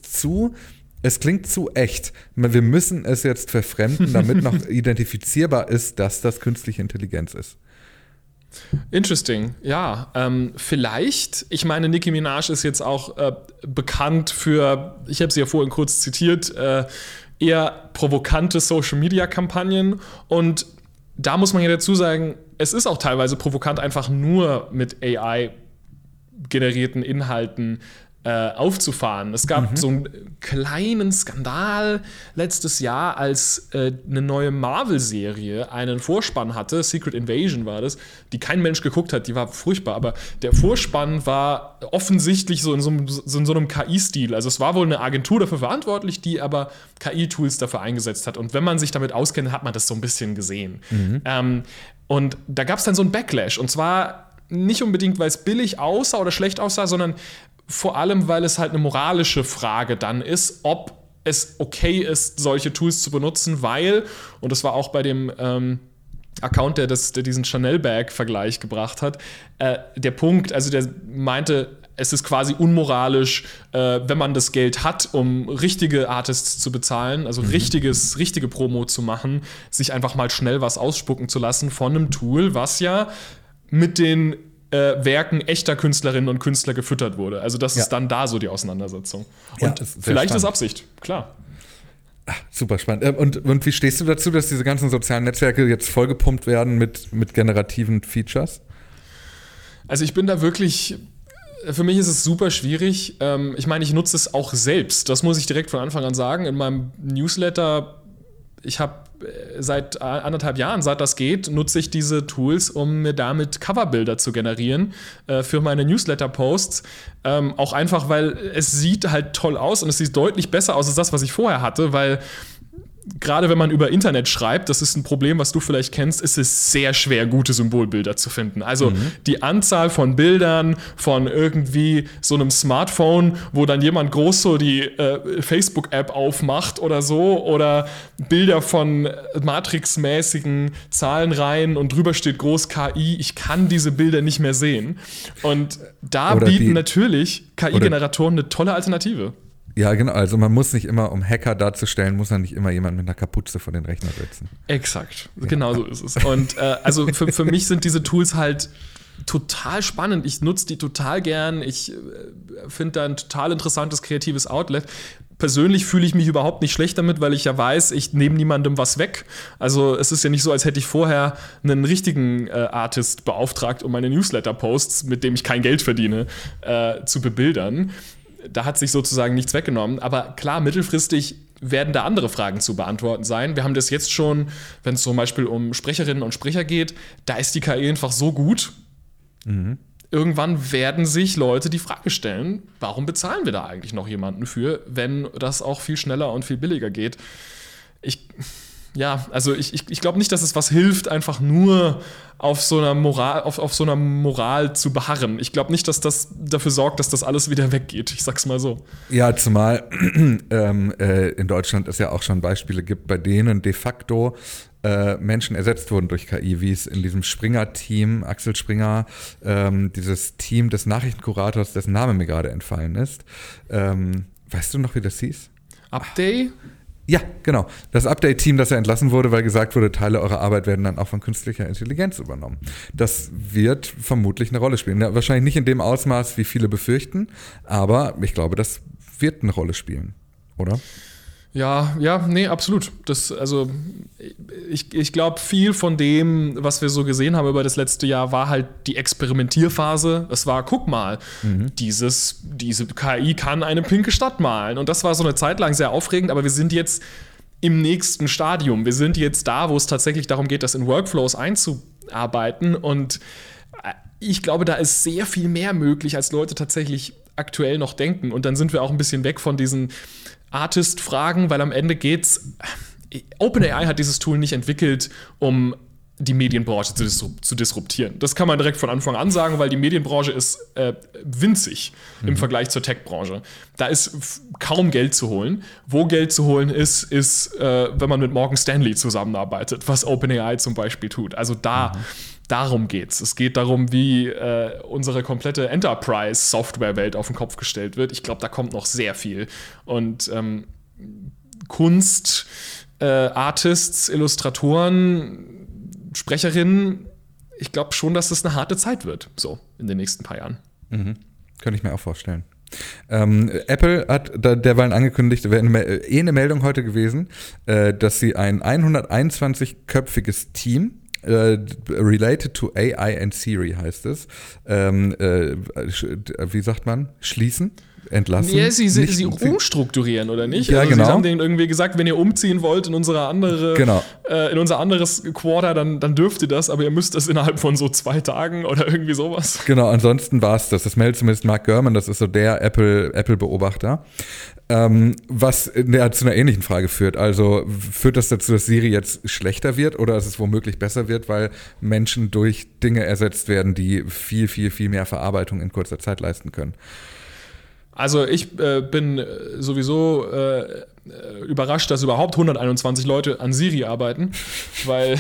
es klingt zu echt. Wir müssen es jetzt verfremden, damit noch identifizierbar ist, dass das künstliche Intelligenz ist. Interesting, ja. Vielleicht, ich meine, Nicki Minaj ist jetzt auch bekannt für, ich habe sie ja vorhin kurz zitiert, eher provokante Social-Media-Kampagnen. Und da muss man ja dazu sagen, es ist auch teilweise provokant, einfach nur mit AI-generierten Inhalten aufzufahren. Es gab so einen kleinen Skandal letztes Jahr, als eine neue Marvel-Serie einen Vorspann hatte, Secret Invasion war das, die kein Mensch geguckt hat, die war furchtbar, aber der Vorspann war offensichtlich so in so einem KI-Stil. Also es war wohl eine Agentur dafür verantwortlich, die aber KI-Tools dafür eingesetzt hat. Und wenn man sich damit auskennt, hat man das so ein bisschen gesehen. Und da gab es dann so einen Backlash. Und zwar nicht unbedingt, weil es billig aussah oder schlecht aussah, sondern vor allem, weil es halt eine moralische Frage dann ist, ob es okay ist, solche Tools zu benutzen, weil, und das war auch bei dem Account, der diesen Chanel-Bag-Vergleich gebracht hat, der Punkt, also der meinte, es ist quasi unmoralisch, wenn man das Geld hat, um richtige Artists zu bezahlen, also richtige Promo zu machen, sich einfach mal schnell was ausspucken zu lassen von einem Tool, was ja mit den Werken echter Künstlerinnen und Künstler gefüttert wurde. Also das ist dann da so die Auseinandersetzung. Und vielleicht ist Absicht, klar. Ach, super spannend. Und wie stehst du dazu, dass diese ganzen sozialen Netzwerke jetzt vollgepumpt werden mit generativen Features? Also ich bin da wirklich, für mich ist es super schwierig. Ich meine, ich nutze es auch selbst. Das muss ich direkt von Anfang an sagen. In meinem Newsletter, ich habe seit 1,5 Jahren, seit das geht, nutze ich diese Tools, um mir damit Coverbilder zu generieren für meine Newsletter-Posts. Auch einfach, weil es sieht halt toll aus und es sieht deutlich besser aus als das, was ich vorher hatte, weil gerade wenn man über Internet schreibt, das ist ein Problem, was du vielleicht kennst, ist es sehr schwer, gute Symbolbilder zu finden. Also die Anzahl von Bildern von irgendwie so einem Smartphone, wo dann jemand groß so die Facebook-App aufmacht oder so, oder Bilder von Matrix-mäßigen Zahlenreihen und drüber steht groß KI, ich kann diese Bilder nicht mehr sehen. Und da bieten natürlich KI-Generatoren eine tolle Alternative. Ja, genau. Also man muss nicht immer, um Hacker darzustellen, muss man nicht immer jemanden mit einer Kapuze vor den Rechner setzen. Exakt. Ja. Genau so ist es. Und also für mich sind diese Tools halt total spannend. Ich nutze die total gern. Ich finde da ein total interessantes kreatives Outlet. Persönlich fühle ich mich überhaupt nicht schlecht damit, weil ich ja weiß, ich nehme niemandem was weg. Also es ist ja nicht so, als hätte ich vorher einen richtigen Artist beauftragt, um meine Newsletter-Posts, mit dem ich kein Geld verdiene, zu bebildern. Da hat sich sozusagen nichts weggenommen. Aber klar, mittelfristig werden da andere Fragen zu beantworten sein. Wir haben das jetzt schon, wenn es zum Beispiel um Sprecherinnen und Sprecher geht, da ist die KI einfach so gut. Irgendwann werden sich Leute die Frage stellen, warum bezahlen wir da eigentlich noch jemanden für, wenn das auch viel schneller und viel billiger geht? Ich glaube nicht, dass es was hilft, einfach nur auf so einer Moral zu beharren. Ich glaube nicht, dass das dafür sorgt, dass das alles wieder weggeht. Ich sag's mal so. Ja, zumal in Deutschland es ja auch schon Beispiele gibt, bei denen de facto Menschen ersetzt wurden durch KI, wie es in diesem Springer-Team, Axel Springer, dieses Team des Nachrichtenkurators, dessen Name mir gerade entfallen ist. Weißt du noch, wie das hieß? Update? Ja, genau. Das Update-Team, das ja entlassen wurde, weil gesagt wurde, Teile eurer Arbeit werden dann auch von künstlicher Intelligenz übernommen. Das wird vermutlich eine Rolle spielen. Ja, wahrscheinlich nicht in dem Ausmaß, wie viele befürchten, aber ich glaube, das wird eine Rolle spielen, oder? Ja, nee, absolut. Ich glaube, viel von dem, was wir so gesehen haben über das letzte Jahr, war halt die Experimentierphase. Es war, guck mal, diese KI kann eine pinke Stadt malen. Und das war so eine Zeit lang sehr aufregend, aber wir sind jetzt im nächsten Stadium. Wir sind jetzt da, wo es tatsächlich darum geht, das in Workflows einzuarbeiten. Und ich glaube, da ist sehr viel mehr möglich, als Leute tatsächlich aktuell noch denken. Und dann sind wir auch ein bisschen weg von diesen Artist-Fragen, weil am Ende geht's. OpenAI hat dieses Tool nicht entwickelt, um die Medienbranche zu disruptieren. Das kann man direkt von Anfang an sagen, weil die Medienbranche ist winzig im Vergleich zur Tech-Branche. Da ist kaum Geld zu holen. Wo Geld zu holen ist, wenn man mit Morgan Stanley zusammenarbeitet, was OpenAI zum Beispiel tut. Also darum geht's. Es geht darum, wie unsere komplette Enterprise-Software-Welt auf den Kopf gestellt wird. Ich glaube, da kommt noch sehr viel. Und Kunst, Artists, Illustratoren, Sprecherinnen, ich glaube schon, dass das eine harte Zeit wird, so in den nächsten paar Jahren. Könnte ich mir auch vorstellen. Apple hat derweil angekündigt, wäre eine Meldung heute gewesen, dass sie ein 121-köpfiges Team related to AI and Siri heißt es. Wie sagt man? Schließen? Entlassen? Ja, sie umstrukturieren, oder nicht? Ja, also genau. Sie haben denen irgendwie gesagt, wenn ihr umziehen wollt in unser anderes Quarter, dann dürft ihr das, aber ihr müsst das innerhalb von so 2 Tagen oder irgendwie sowas. Genau, ansonsten war es das. Das meldet zumindest Mark Gurman, das ist so der Apple-Beobachter. Was zu einer ähnlichen Frage führt. Also führt das dazu, dass Siri jetzt schlechter wird oder dass es womöglich besser wird, weil Menschen durch Dinge ersetzt werden, die viel, viel, viel mehr Verarbeitung in kurzer Zeit leisten können? Also ich bin sowieso überrascht, dass überhaupt 121 Leute an Siri arbeiten, weil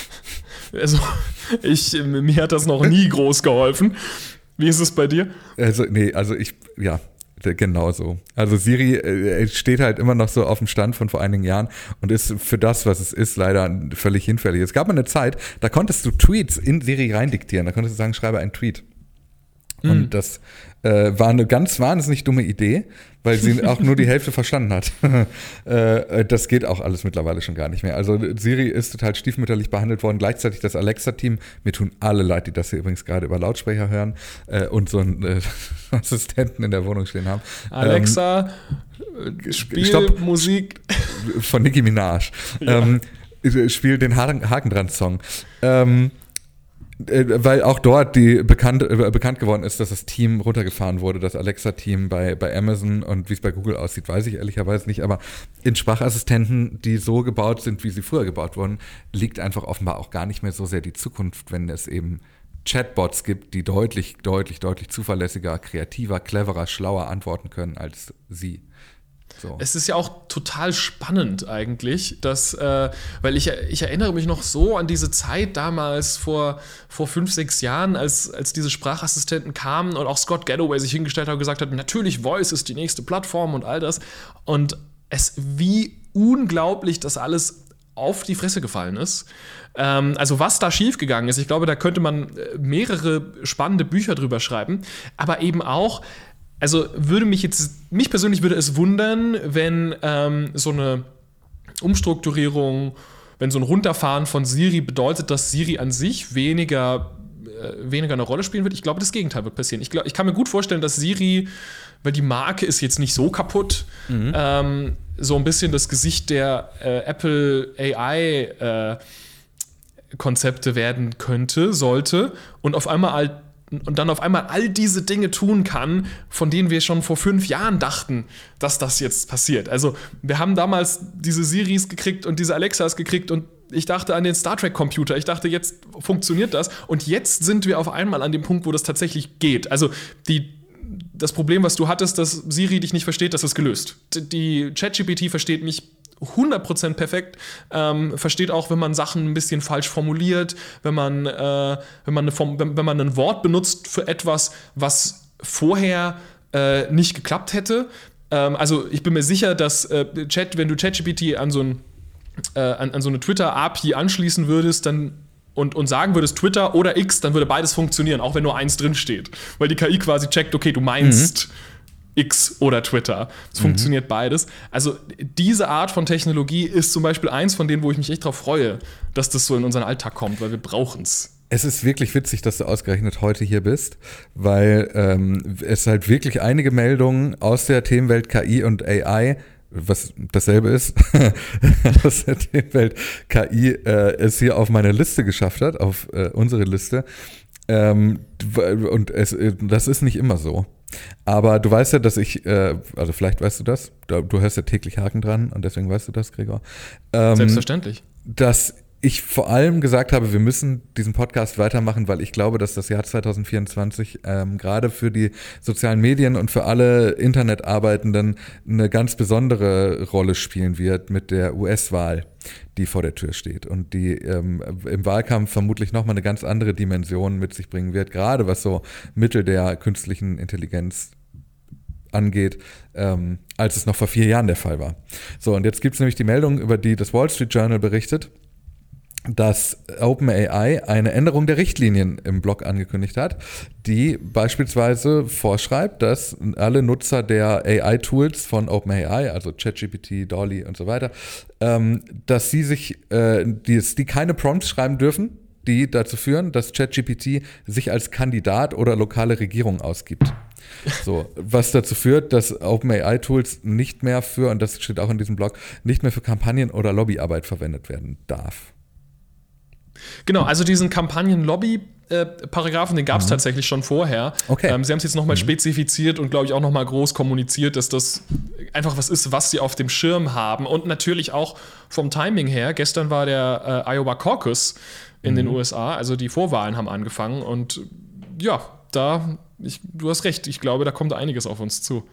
mir hat das noch nie groß geholfen. Wie ist es bei dir? Genau so. Also Siri steht halt immer noch so auf dem Stand von vor einigen Jahren und ist für das, was es ist, leider völlig hinfällig. Es gab mal eine Zeit, da konntest du Tweets in Siri reindiktieren. Da konntest du sagen, schreibe einen Tweet. Und das war eine ganz wahnsinnig dumme Idee, weil sie auch nur die Hälfte verstanden hat. Das geht auch alles mittlerweile schon gar nicht mehr. Also Siri ist total stiefmütterlich behandelt worden. Gleichzeitig das Alexa-Team, mir tun alle leid, die das hier übrigens gerade über Lautsprecher hören und einen Assistenten in der Wohnung stehen haben. Alexa, spiel Musik. Von Nicki Minaj. Ja. Spiel den Haken dran Song. Weil auch dort bekannt geworden ist, dass das Team runtergefahren wurde, das Alexa-Team bei Amazon, und wie es bei Google aussieht, weiß ich ehrlicherweise nicht, aber in Sprachassistenten, die so gebaut sind, wie sie früher gebaut wurden, liegt einfach offenbar auch gar nicht mehr so sehr die Zukunft, wenn es eben Chatbots gibt, die deutlich, deutlich, deutlich zuverlässiger, kreativer, cleverer, schlauer antworten können als sie. So. Es ist ja auch total spannend eigentlich, dass, weil ich erinnere mich noch so an diese Zeit damals vor 5, 6 Jahren, als diese Sprachassistenten kamen und auch Scott Galloway sich hingestellt hat und gesagt hat, natürlich Voice ist die nächste Plattform und all das. Und wie unglaublich das alles auf die Fresse gefallen ist. Also was da schiefgegangen ist, ich glaube, da könnte man mehrere spannende Bücher drüber schreiben, aber eben auch, also mich persönlich würde es wundern, wenn so eine Umstrukturierung, wenn so ein Runterfahren von Siri bedeutet, dass Siri an sich weniger eine Rolle spielen wird. Ich glaube, das Gegenteil wird passieren. Ich kann mir gut vorstellen, dass Siri, weil die Marke ist jetzt nicht so kaputt, so ein bisschen das Gesicht der Apple AI Konzepte werden sollte und dann auf einmal all diese Dinge tun kann, von denen wir schon vor 5 Jahren dachten, dass das jetzt passiert. Also wir haben damals diese Siris gekriegt und diese Alexas gekriegt und ich dachte an den Star Trek Computer. Ich dachte, jetzt funktioniert das. Und jetzt sind wir auf einmal an dem Punkt, wo das tatsächlich geht. Also das Problem, was du hattest, dass Siri dich nicht versteht, das ist gelöst. Die ChatGPT versteht mich 100% perfekt, versteht auch, wenn man Sachen ein bisschen falsch formuliert, wenn man ein Wort benutzt für etwas, was vorher nicht geklappt hätte. Also ich bin mir sicher, dass wenn du ChatGPT an so eine Twitter-API anschließen würdest, dann und sagen würdest Twitter oder X, dann würde beides funktionieren, auch wenn nur eins drin steht. Weil die KI quasi checkt, okay, du meinst X oder Twitter. Es funktioniert beides. Also diese Art von Technologie ist zum Beispiel eins von denen, wo ich mich echt drauf freue, dass das so in unseren Alltag kommt, weil wir brauchen es. Es ist wirklich witzig, dass du ausgerechnet heute hier bist, weil es halt wirklich einige Meldungen aus der Themenwelt KI und AI, was dasselbe ist, aus der Themenwelt KI es hier auf meine Liste geschafft hat, auf unsere Liste. Und das ist nicht immer so. Aber du weißt ja, dass ich, also vielleicht weißt du das, du hörst ja täglich Haken dran und deswegen weißt du das, Gregor. Selbstverständlich. Dass ich vor allem gesagt habe, wir müssen diesen Podcast weitermachen, weil ich glaube, dass das Jahr 2024 gerade für die sozialen Medien und für alle Internetarbeitenden eine ganz besondere Rolle spielen wird mit der US-Wahl, die vor der Tür steht und die im Wahlkampf vermutlich nochmal eine ganz andere Dimension mit sich bringen wird, gerade was so Mittel der künstlichen Intelligenz angeht, als es noch vor 4 Jahren der Fall war. So, und jetzt gibt es nämlich die Meldung, über die das Wall Street Journal berichtet, dass OpenAI eine Änderung der Richtlinien im Blog angekündigt hat, die beispielsweise vorschreibt, dass alle Nutzer der AI-Tools von OpenAI, also ChatGPT, DALL-E und so weiter, dass sie die keine Prompts schreiben dürfen, die dazu führen, dass ChatGPT sich als Kandidat oder lokale Regierung ausgibt. So, was dazu führt, dass OpenAI-Tools nicht mehr für, und das steht auch in diesem Blog, nicht mehr für Kampagnen oder Lobbyarbeit verwendet werden darf. Genau, also diesen Kampagnen-Lobby-Paragraphen, den gab es tatsächlich schon vorher. Okay. Sie haben es jetzt nochmal spezifiziert und, glaube ich, auch nochmal groß kommuniziert, dass das einfach was ist, was sie auf dem Schirm haben. Und natürlich auch vom Timing her. Gestern war der Iowa Caucus in den USA, also die Vorwahlen haben angefangen. Und ja, du hast recht, ich glaube, da kommt einiges auf uns zu.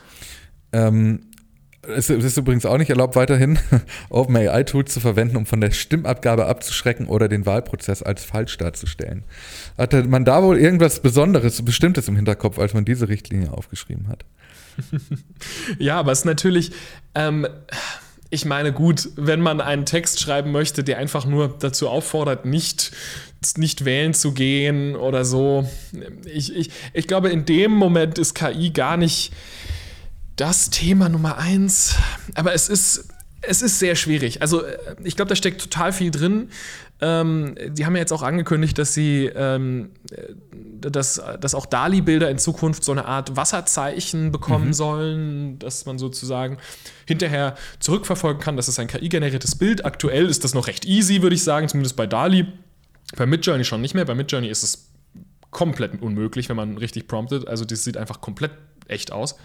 Es ist übrigens auch nicht erlaubt, weiterhin OpenAI-Tools zu verwenden, um von der Stimmabgabe abzuschrecken oder den Wahlprozess als falsch darzustellen. Hatte man da wohl irgendwas Besonderes, Bestimmtes im Hinterkopf, als man diese Richtlinie aufgeschrieben hat? Ja, aber es ist natürlich, ich meine, gut, wenn man einen Text schreiben möchte, der einfach nur dazu auffordert, nicht wählen zu gehen oder so. Ich glaube, in dem Moment ist KI gar nicht das Thema Nummer 1, aber es ist sehr schwierig. Also ich glaube, da steckt total viel drin. Die haben ja jetzt auch angekündigt, dass sie dass auch DALL-E-Bilder in Zukunft so eine Art Wasserzeichen bekommen sollen, dass man sozusagen hinterher zurückverfolgen kann, dass es ein KI-generiertes Bild. Aktuell ist das noch recht easy, würde ich sagen, zumindest bei DALL-E. Bei Midjourney schon nicht mehr. Bei Midjourney ist es komplett unmöglich, wenn man richtig promptet. Also das sieht einfach komplett echt aus.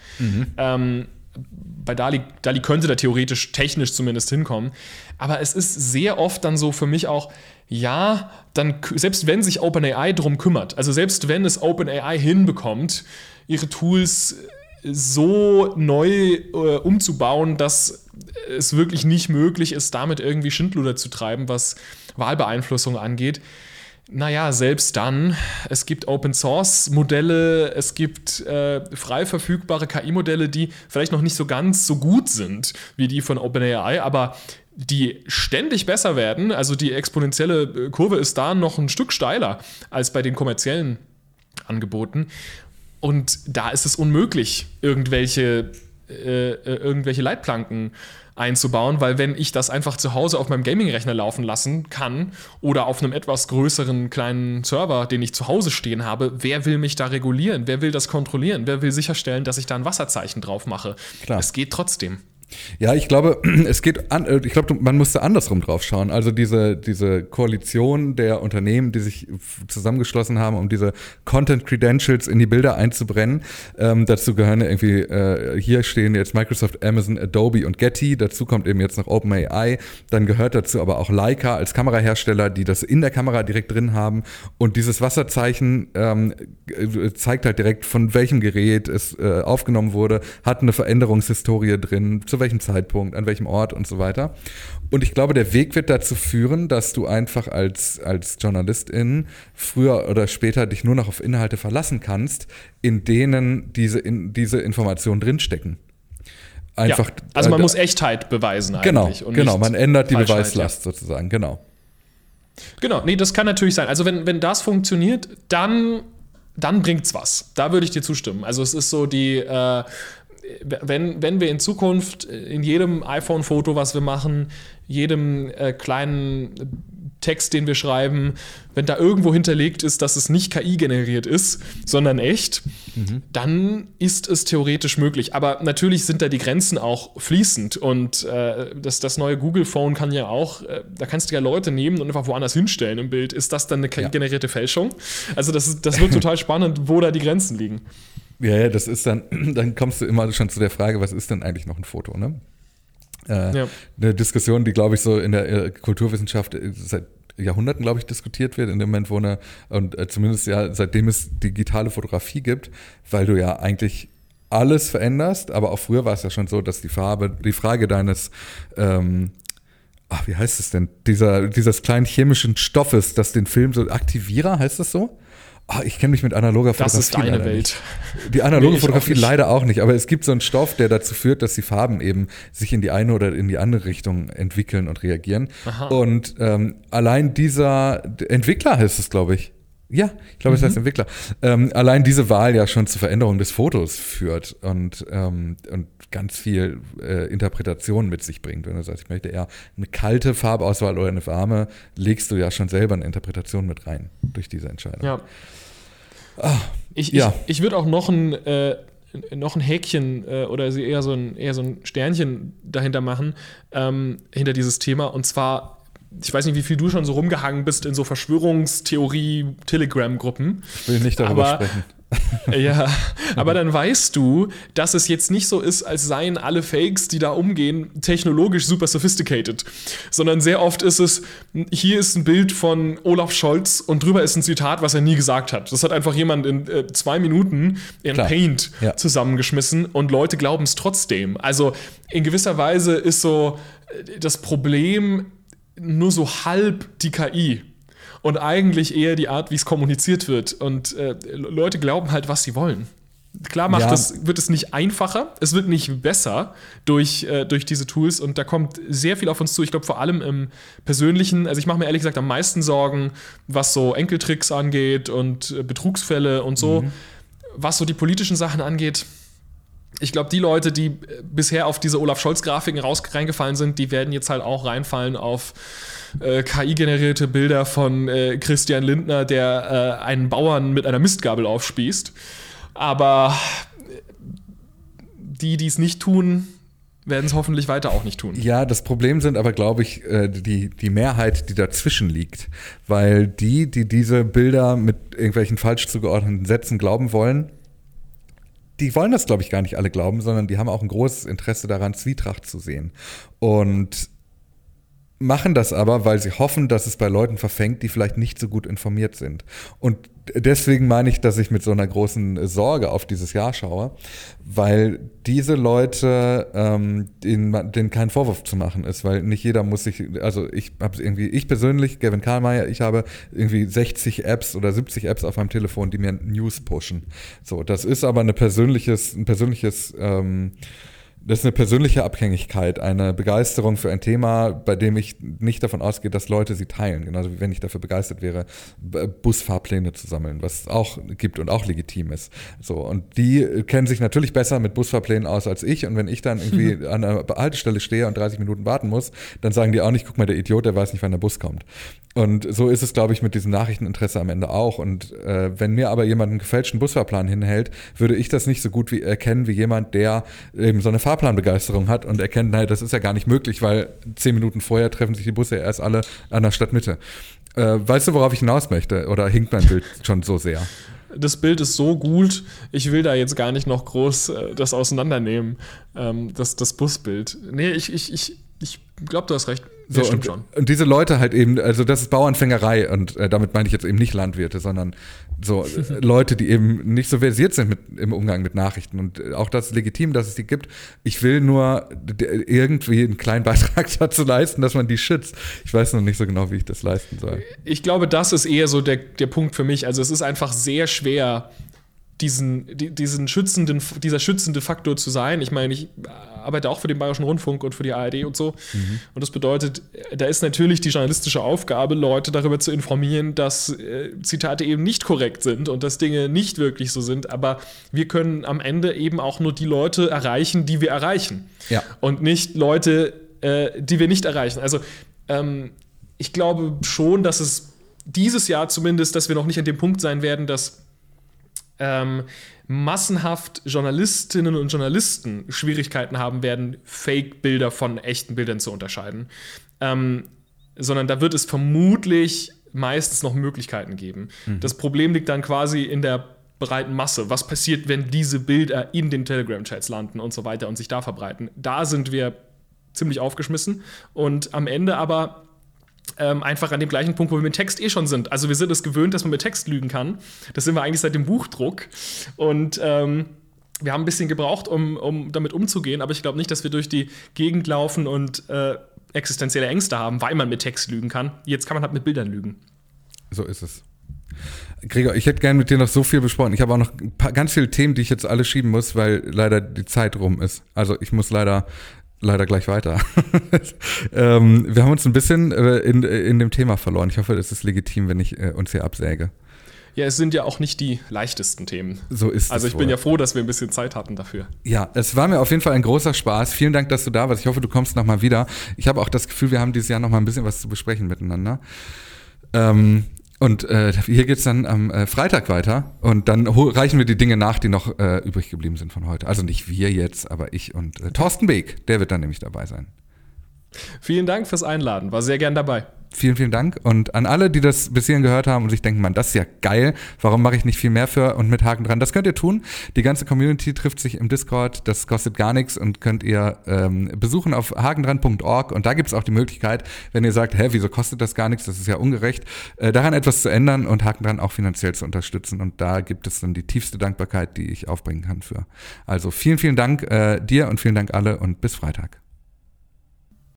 Bei DALL-E könnte da theoretisch, technisch zumindest hinkommen. Aber es ist sehr oft dann so für mich auch, ja, dann, selbst wenn sich OpenAI drum kümmert, also selbst wenn es OpenAI hinbekommt, ihre Tools so neu umzubauen, dass es wirklich nicht möglich ist, damit irgendwie Schindluder zu treiben, was Wahlbeeinflussung angeht. Naja, selbst dann, es gibt Open-Source-Modelle, es gibt frei verfügbare KI-Modelle, die vielleicht noch nicht so ganz so gut sind wie die von OpenAI, aber die ständig besser werden. Also die exponentielle Kurve ist da noch ein Stück steiler als bei den kommerziellen Angeboten. Und da ist es unmöglich, irgendwelche Leitplanken einzubauen, weil wenn ich das einfach zu Hause auf meinem Gaming-Rechner laufen lassen kann oder auf einem etwas größeren kleinen Server, den ich zu Hause stehen habe, wer will mich da regulieren? Wer will das kontrollieren? Wer will sicherstellen, dass ich da ein Wasserzeichen drauf mache? Klar. Es geht trotzdem. Ja, ich glaube, man musste andersrum drauf schauen. Also diese Koalition der Unternehmen, die sich zusammengeschlossen haben, um diese Content Credentials in die Bilder einzubrennen. Dazu gehören irgendwie, hier stehen jetzt Microsoft, Amazon, Adobe und Getty. Dazu kommt eben jetzt noch OpenAI. Dann gehört dazu aber auch Leica als Kamerahersteller, die das in der Kamera direkt drin haben. Und dieses Wasserzeichen zeigt halt direkt, von welchem Gerät es aufgenommen wurde, hat eine Veränderungshistorie drin, zu welchem Zeitpunkt, an welchem Ort und so weiter. Und ich glaube, der Weg wird dazu führen, dass du einfach als Journalistin früher oder später dich nur noch auf Inhalte verlassen kannst, in denen diese Informationen drinstecken. einfach. Ja. Also man muss Echtheit beweisen eigentlich. Genau, man ändert die Falschheit, Beweislast sozusagen, genau. Genau, nee, das kann natürlich sein. Also wenn das funktioniert, dann bringt's was. Da würde ich dir zustimmen. Also es ist so wenn wir in Zukunft in jedem iPhone-Foto, was wir machen, jedem kleinen Text, den wir schreiben, wenn da irgendwo hinterlegt ist, dass es nicht KI-generiert ist, sondern echt, dann ist es theoretisch möglich. Aber natürlich sind da die Grenzen auch fließend und das neue Google Phone kann ja auch, da kannst du ja Leute nehmen und einfach woanders hinstellen im Bild. Ist das dann eine KI-generierte Fälschung? Also das wird total spannend, wo da die Grenzen liegen. Ja, das ist dann kommst du immer schon zu der Frage, was ist denn eigentlich noch ein Foto, ne? Eine Diskussion, die, glaube ich, so in der Kulturwissenschaft seit Jahrhunderten, glaube ich, diskutiert wird, in dem Moment, zumindest ja seitdem es digitale Fotografie gibt, weil du ja eigentlich alles veränderst, aber auch früher war es ja schon so, dass die Frage deines, wie heißt es denn, dieses kleinen chemischen Stoffes, das den Film so Aktivierer, heißt das so? Ich kenne mich mit analoger Fotografie. Das ist deine Welt. Nicht. Die analoge Fotografie leider auch nicht, aber es gibt so einen Stoff, der dazu führt, dass die Farben eben sich in die eine oder in die andere Richtung entwickeln und reagieren. Aha. Und allein dieser Entwickler heißt es, glaube ich. Ja, ich glaube, es heißt Entwickler. Allein diese Wahl ja schon zur Veränderung des Fotos führt und ganz viel Interpretation mit sich bringt. Wenn du sagst, ich möchte eher eine kalte Farbauswahl oder eine warme, legst du ja schon selber eine Interpretation mit rein durch diese Entscheidung. Ja. Ich würde auch noch ein Häkchen oder eher so ein Sternchen dahinter machen, hinter dieses Thema. Und zwar, ich weiß nicht, wie viel du schon so rumgehangen bist in so Verschwörungstheorie-Telegram-Gruppen. Ich will nicht darüber sprechen. Ja, aber dann weißt du, dass es jetzt nicht so ist, als seien alle Fakes, die da umgehen, technologisch super sophisticated, sondern sehr oft ist es, hier ist ein Bild von Olaf Scholz und drüber ist ein Zitat, was er nie gesagt hat. Das hat einfach jemand in 2 Minuten in Paint zusammengeschmissen und Leute glauben es trotzdem. Also in gewisser Weise ist so das Problem nur so halb die KI. Und eigentlich eher die Art, wie es kommuniziert wird. Und Leute glauben halt, was sie wollen. Klar wird es nicht einfacher, es wird nicht besser durch diese Tools. Und da kommt sehr viel auf uns zu. Ich glaube, vor allem im Persönlichen. Also ich mache mir ehrlich gesagt am meisten Sorgen, was so Enkeltricks angeht und Betrugsfälle und so. Was so die politischen Sachen angeht, ich glaube, die Leute, die bisher auf diese Olaf-Scholz-Grafiken reingefallen sind, die werden jetzt halt auch reinfallen auf KI-generierte Bilder von Christian Lindner, der einen Bauern mit einer Mistgabel aufspießt. Aber die es nicht tun, werden es hoffentlich weiter auch nicht tun. Ja, das Problem sind aber, glaube ich, die Mehrheit, die dazwischen liegt. Weil die diese Bilder mit irgendwelchen falsch zugeordneten Sätzen glauben wollen, die wollen das, glaube ich, gar nicht alle glauben, sondern die haben auch ein großes Interesse daran, Zwietracht zu sehen. Und machen das aber, weil sie hoffen, dass es bei Leuten verfängt, die vielleicht nicht so gut informiert sind. Und deswegen meine ich, dass ich mit so einer großen Sorge auf dieses Jahr schaue, weil diese Leute, denen kein Vorwurf zu machen ist, weil nicht jeder muss sich, also ich persönlich, Gavin Karlmeier, ich habe irgendwie 60 Apps oder 70 Apps auf meinem Telefon, die mir News pushen. So, das ist aber das ist eine persönliche Abhängigkeit, eine Begeisterung für ein Thema, bei dem ich nicht davon ausgehe, dass Leute sie teilen. Genauso wie wenn ich dafür begeistert wäre, Busfahrpläne zu sammeln, was es auch gibt und auch legitim ist. So, und die kennen sich natürlich besser mit Busfahrplänen aus als ich. Und wenn ich dann irgendwie an einer Haltestelle stehe und 30 Minuten warten muss, dann sagen die auch nicht, guck mal, der Idiot, der weiß nicht, wann der Bus kommt. Und so ist es, glaube ich, mit diesem Nachrichteninteresse am Ende auch. Und wenn mir aber jemand einen gefälschten Busfahrplan hinhält, würde ich das nicht so gut erkennen wie jemand, der eben so eine Fahrplanbegeisterung hat und erkennt, nein, das ist ja gar nicht möglich, weil 10 Minuten vorher treffen sich die Busse ja erst alle an der Stadtmitte. Weißt du, worauf ich hinaus möchte? Oder hinkt mein Bild schon so sehr? Das Bild ist so gut, ich will da jetzt gar nicht noch groß das auseinandernehmen, das Busbild. Nee, ich glaube, du hast recht. So, stimmt schon. Und diese Leute halt eben, also das ist Bauernfängerei und damit meine ich jetzt eben nicht Landwirte, sondern so Leute, die eben nicht so versiert sind im Umgang mit Nachrichten. Und auch das ist legitim, dass es die gibt. Ich will nur irgendwie einen kleinen Beitrag dazu leisten, dass man die schützt. Ich weiß noch nicht so genau, wie ich das leisten soll. Ich glaube, das ist eher so der Punkt für mich. Also es ist einfach sehr schwer, dieser schützende Faktor zu sein. Ich meine, arbeite auch für den Bayerischen Rundfunk und für die ARD und so. Und das bedeutet, da ist natürlich die journalistische Aufgabe, Leute darüber zu informieren, dass Zitate eben nicht korrekt sind und dass Dinge nicht wirklich so sind. Aber wir können am Ende eben auch nur die Leute erreichen, die wir erreichen. Ja. Und nicht Leute, die wir nicht erreichen. Also ich glaube schon, dass es dieses Jahr zumindest, dass wir noch nicht an dem Punkt sein werden, dass massenhaft Journalistinnen und Journalisten Schwierigkeiten haben werden, Fake-Bilder von echten Bildern zu unterscheiden. Sondern da wird es vermutlich meistens noch Möglichkeiten geben. Das Problem liegt dann quasi in der breiten Masse. Was passiert, wenn diese Bilder in den Telegram-Chats landen und so weiter und sich da verbreiten? Da sind wir ziemlich aufgeschmissen und am Ende aber einfach an dem gleichen Punkt, wo wir mit Text schon sind. Also wir sind es gewöhnt, dass man mit Text lügen kann. Das sind wir eigentlich seit dem Buchdruck. Und wir haben ein bisschen gebraucht, um damit umzugehen. Aber ich glaube nicht, dass wir durch die Gegend laufen und existenzielle Ängste haben, weil man mit Text lügen kann. Jetzt kann man halt mit Bildern lügen. So ist es. Gregor, ich hätte gerne mit dir noch so viel besprochen. Ich habe auch noch ganz viele Themen, die ich jetzt alle schieben muss, weil leider die Zeit rum ist. Also ich muss leider gleich weiter. Wir haben uns ein bisschen in dem Thema verloren. Ich hoffe, es ist legitim, wenn ich uns hier absäge. Ja, es sind ja auch nicht die leichtesten Themen. So ist es. Also ich bin ja froh, dass wir ein bisschen Zeit hatten dafür. Ja, es war mir auf jeden Fall ein großer Spaß. Vielen Dank, dass du da warst. Ich hoffe, du kommst nochmal wieder. Ich habe auch das Gefühl, wir haben dieses Jahr nochmal ein bisschen was zu besprechen miteinander. Und hier geht's dann am Freitag weiter und dann reichen wir die Dinge nach, die noch übrig geblieben sind von heute. Also nicht wir jetzt, aber ich und Thorsten Beek, der wird dann nämlich dabei sein. Vielen Dank fürs Einladen, war sehr gern dabei. Vielen, vielen Dank. Und an alle, die das bis hierhin gehört haben und sich denken, man, das ist ja geil, warum mache ich nicht viel mehr für und mit Haken dran? Das könnt ihr tun. Die ganze Community trifft sich im Discord, das kostet gar nichts und könnt ihr besuchen auf hakendran.org und da gibt es auch die Möglichkeit, wenn ihr sagt, wieso kostet das gar nichts, das ist ja ungerecht, daran etwas zu ändern und Haken dran auch finanziell zu unterstützen und da gibt es dann die tiefste Dankbarkeit, die ich aufbringen kann für. Also vielen, vielen Dank dir und vielen Dank alle und bis Freitag.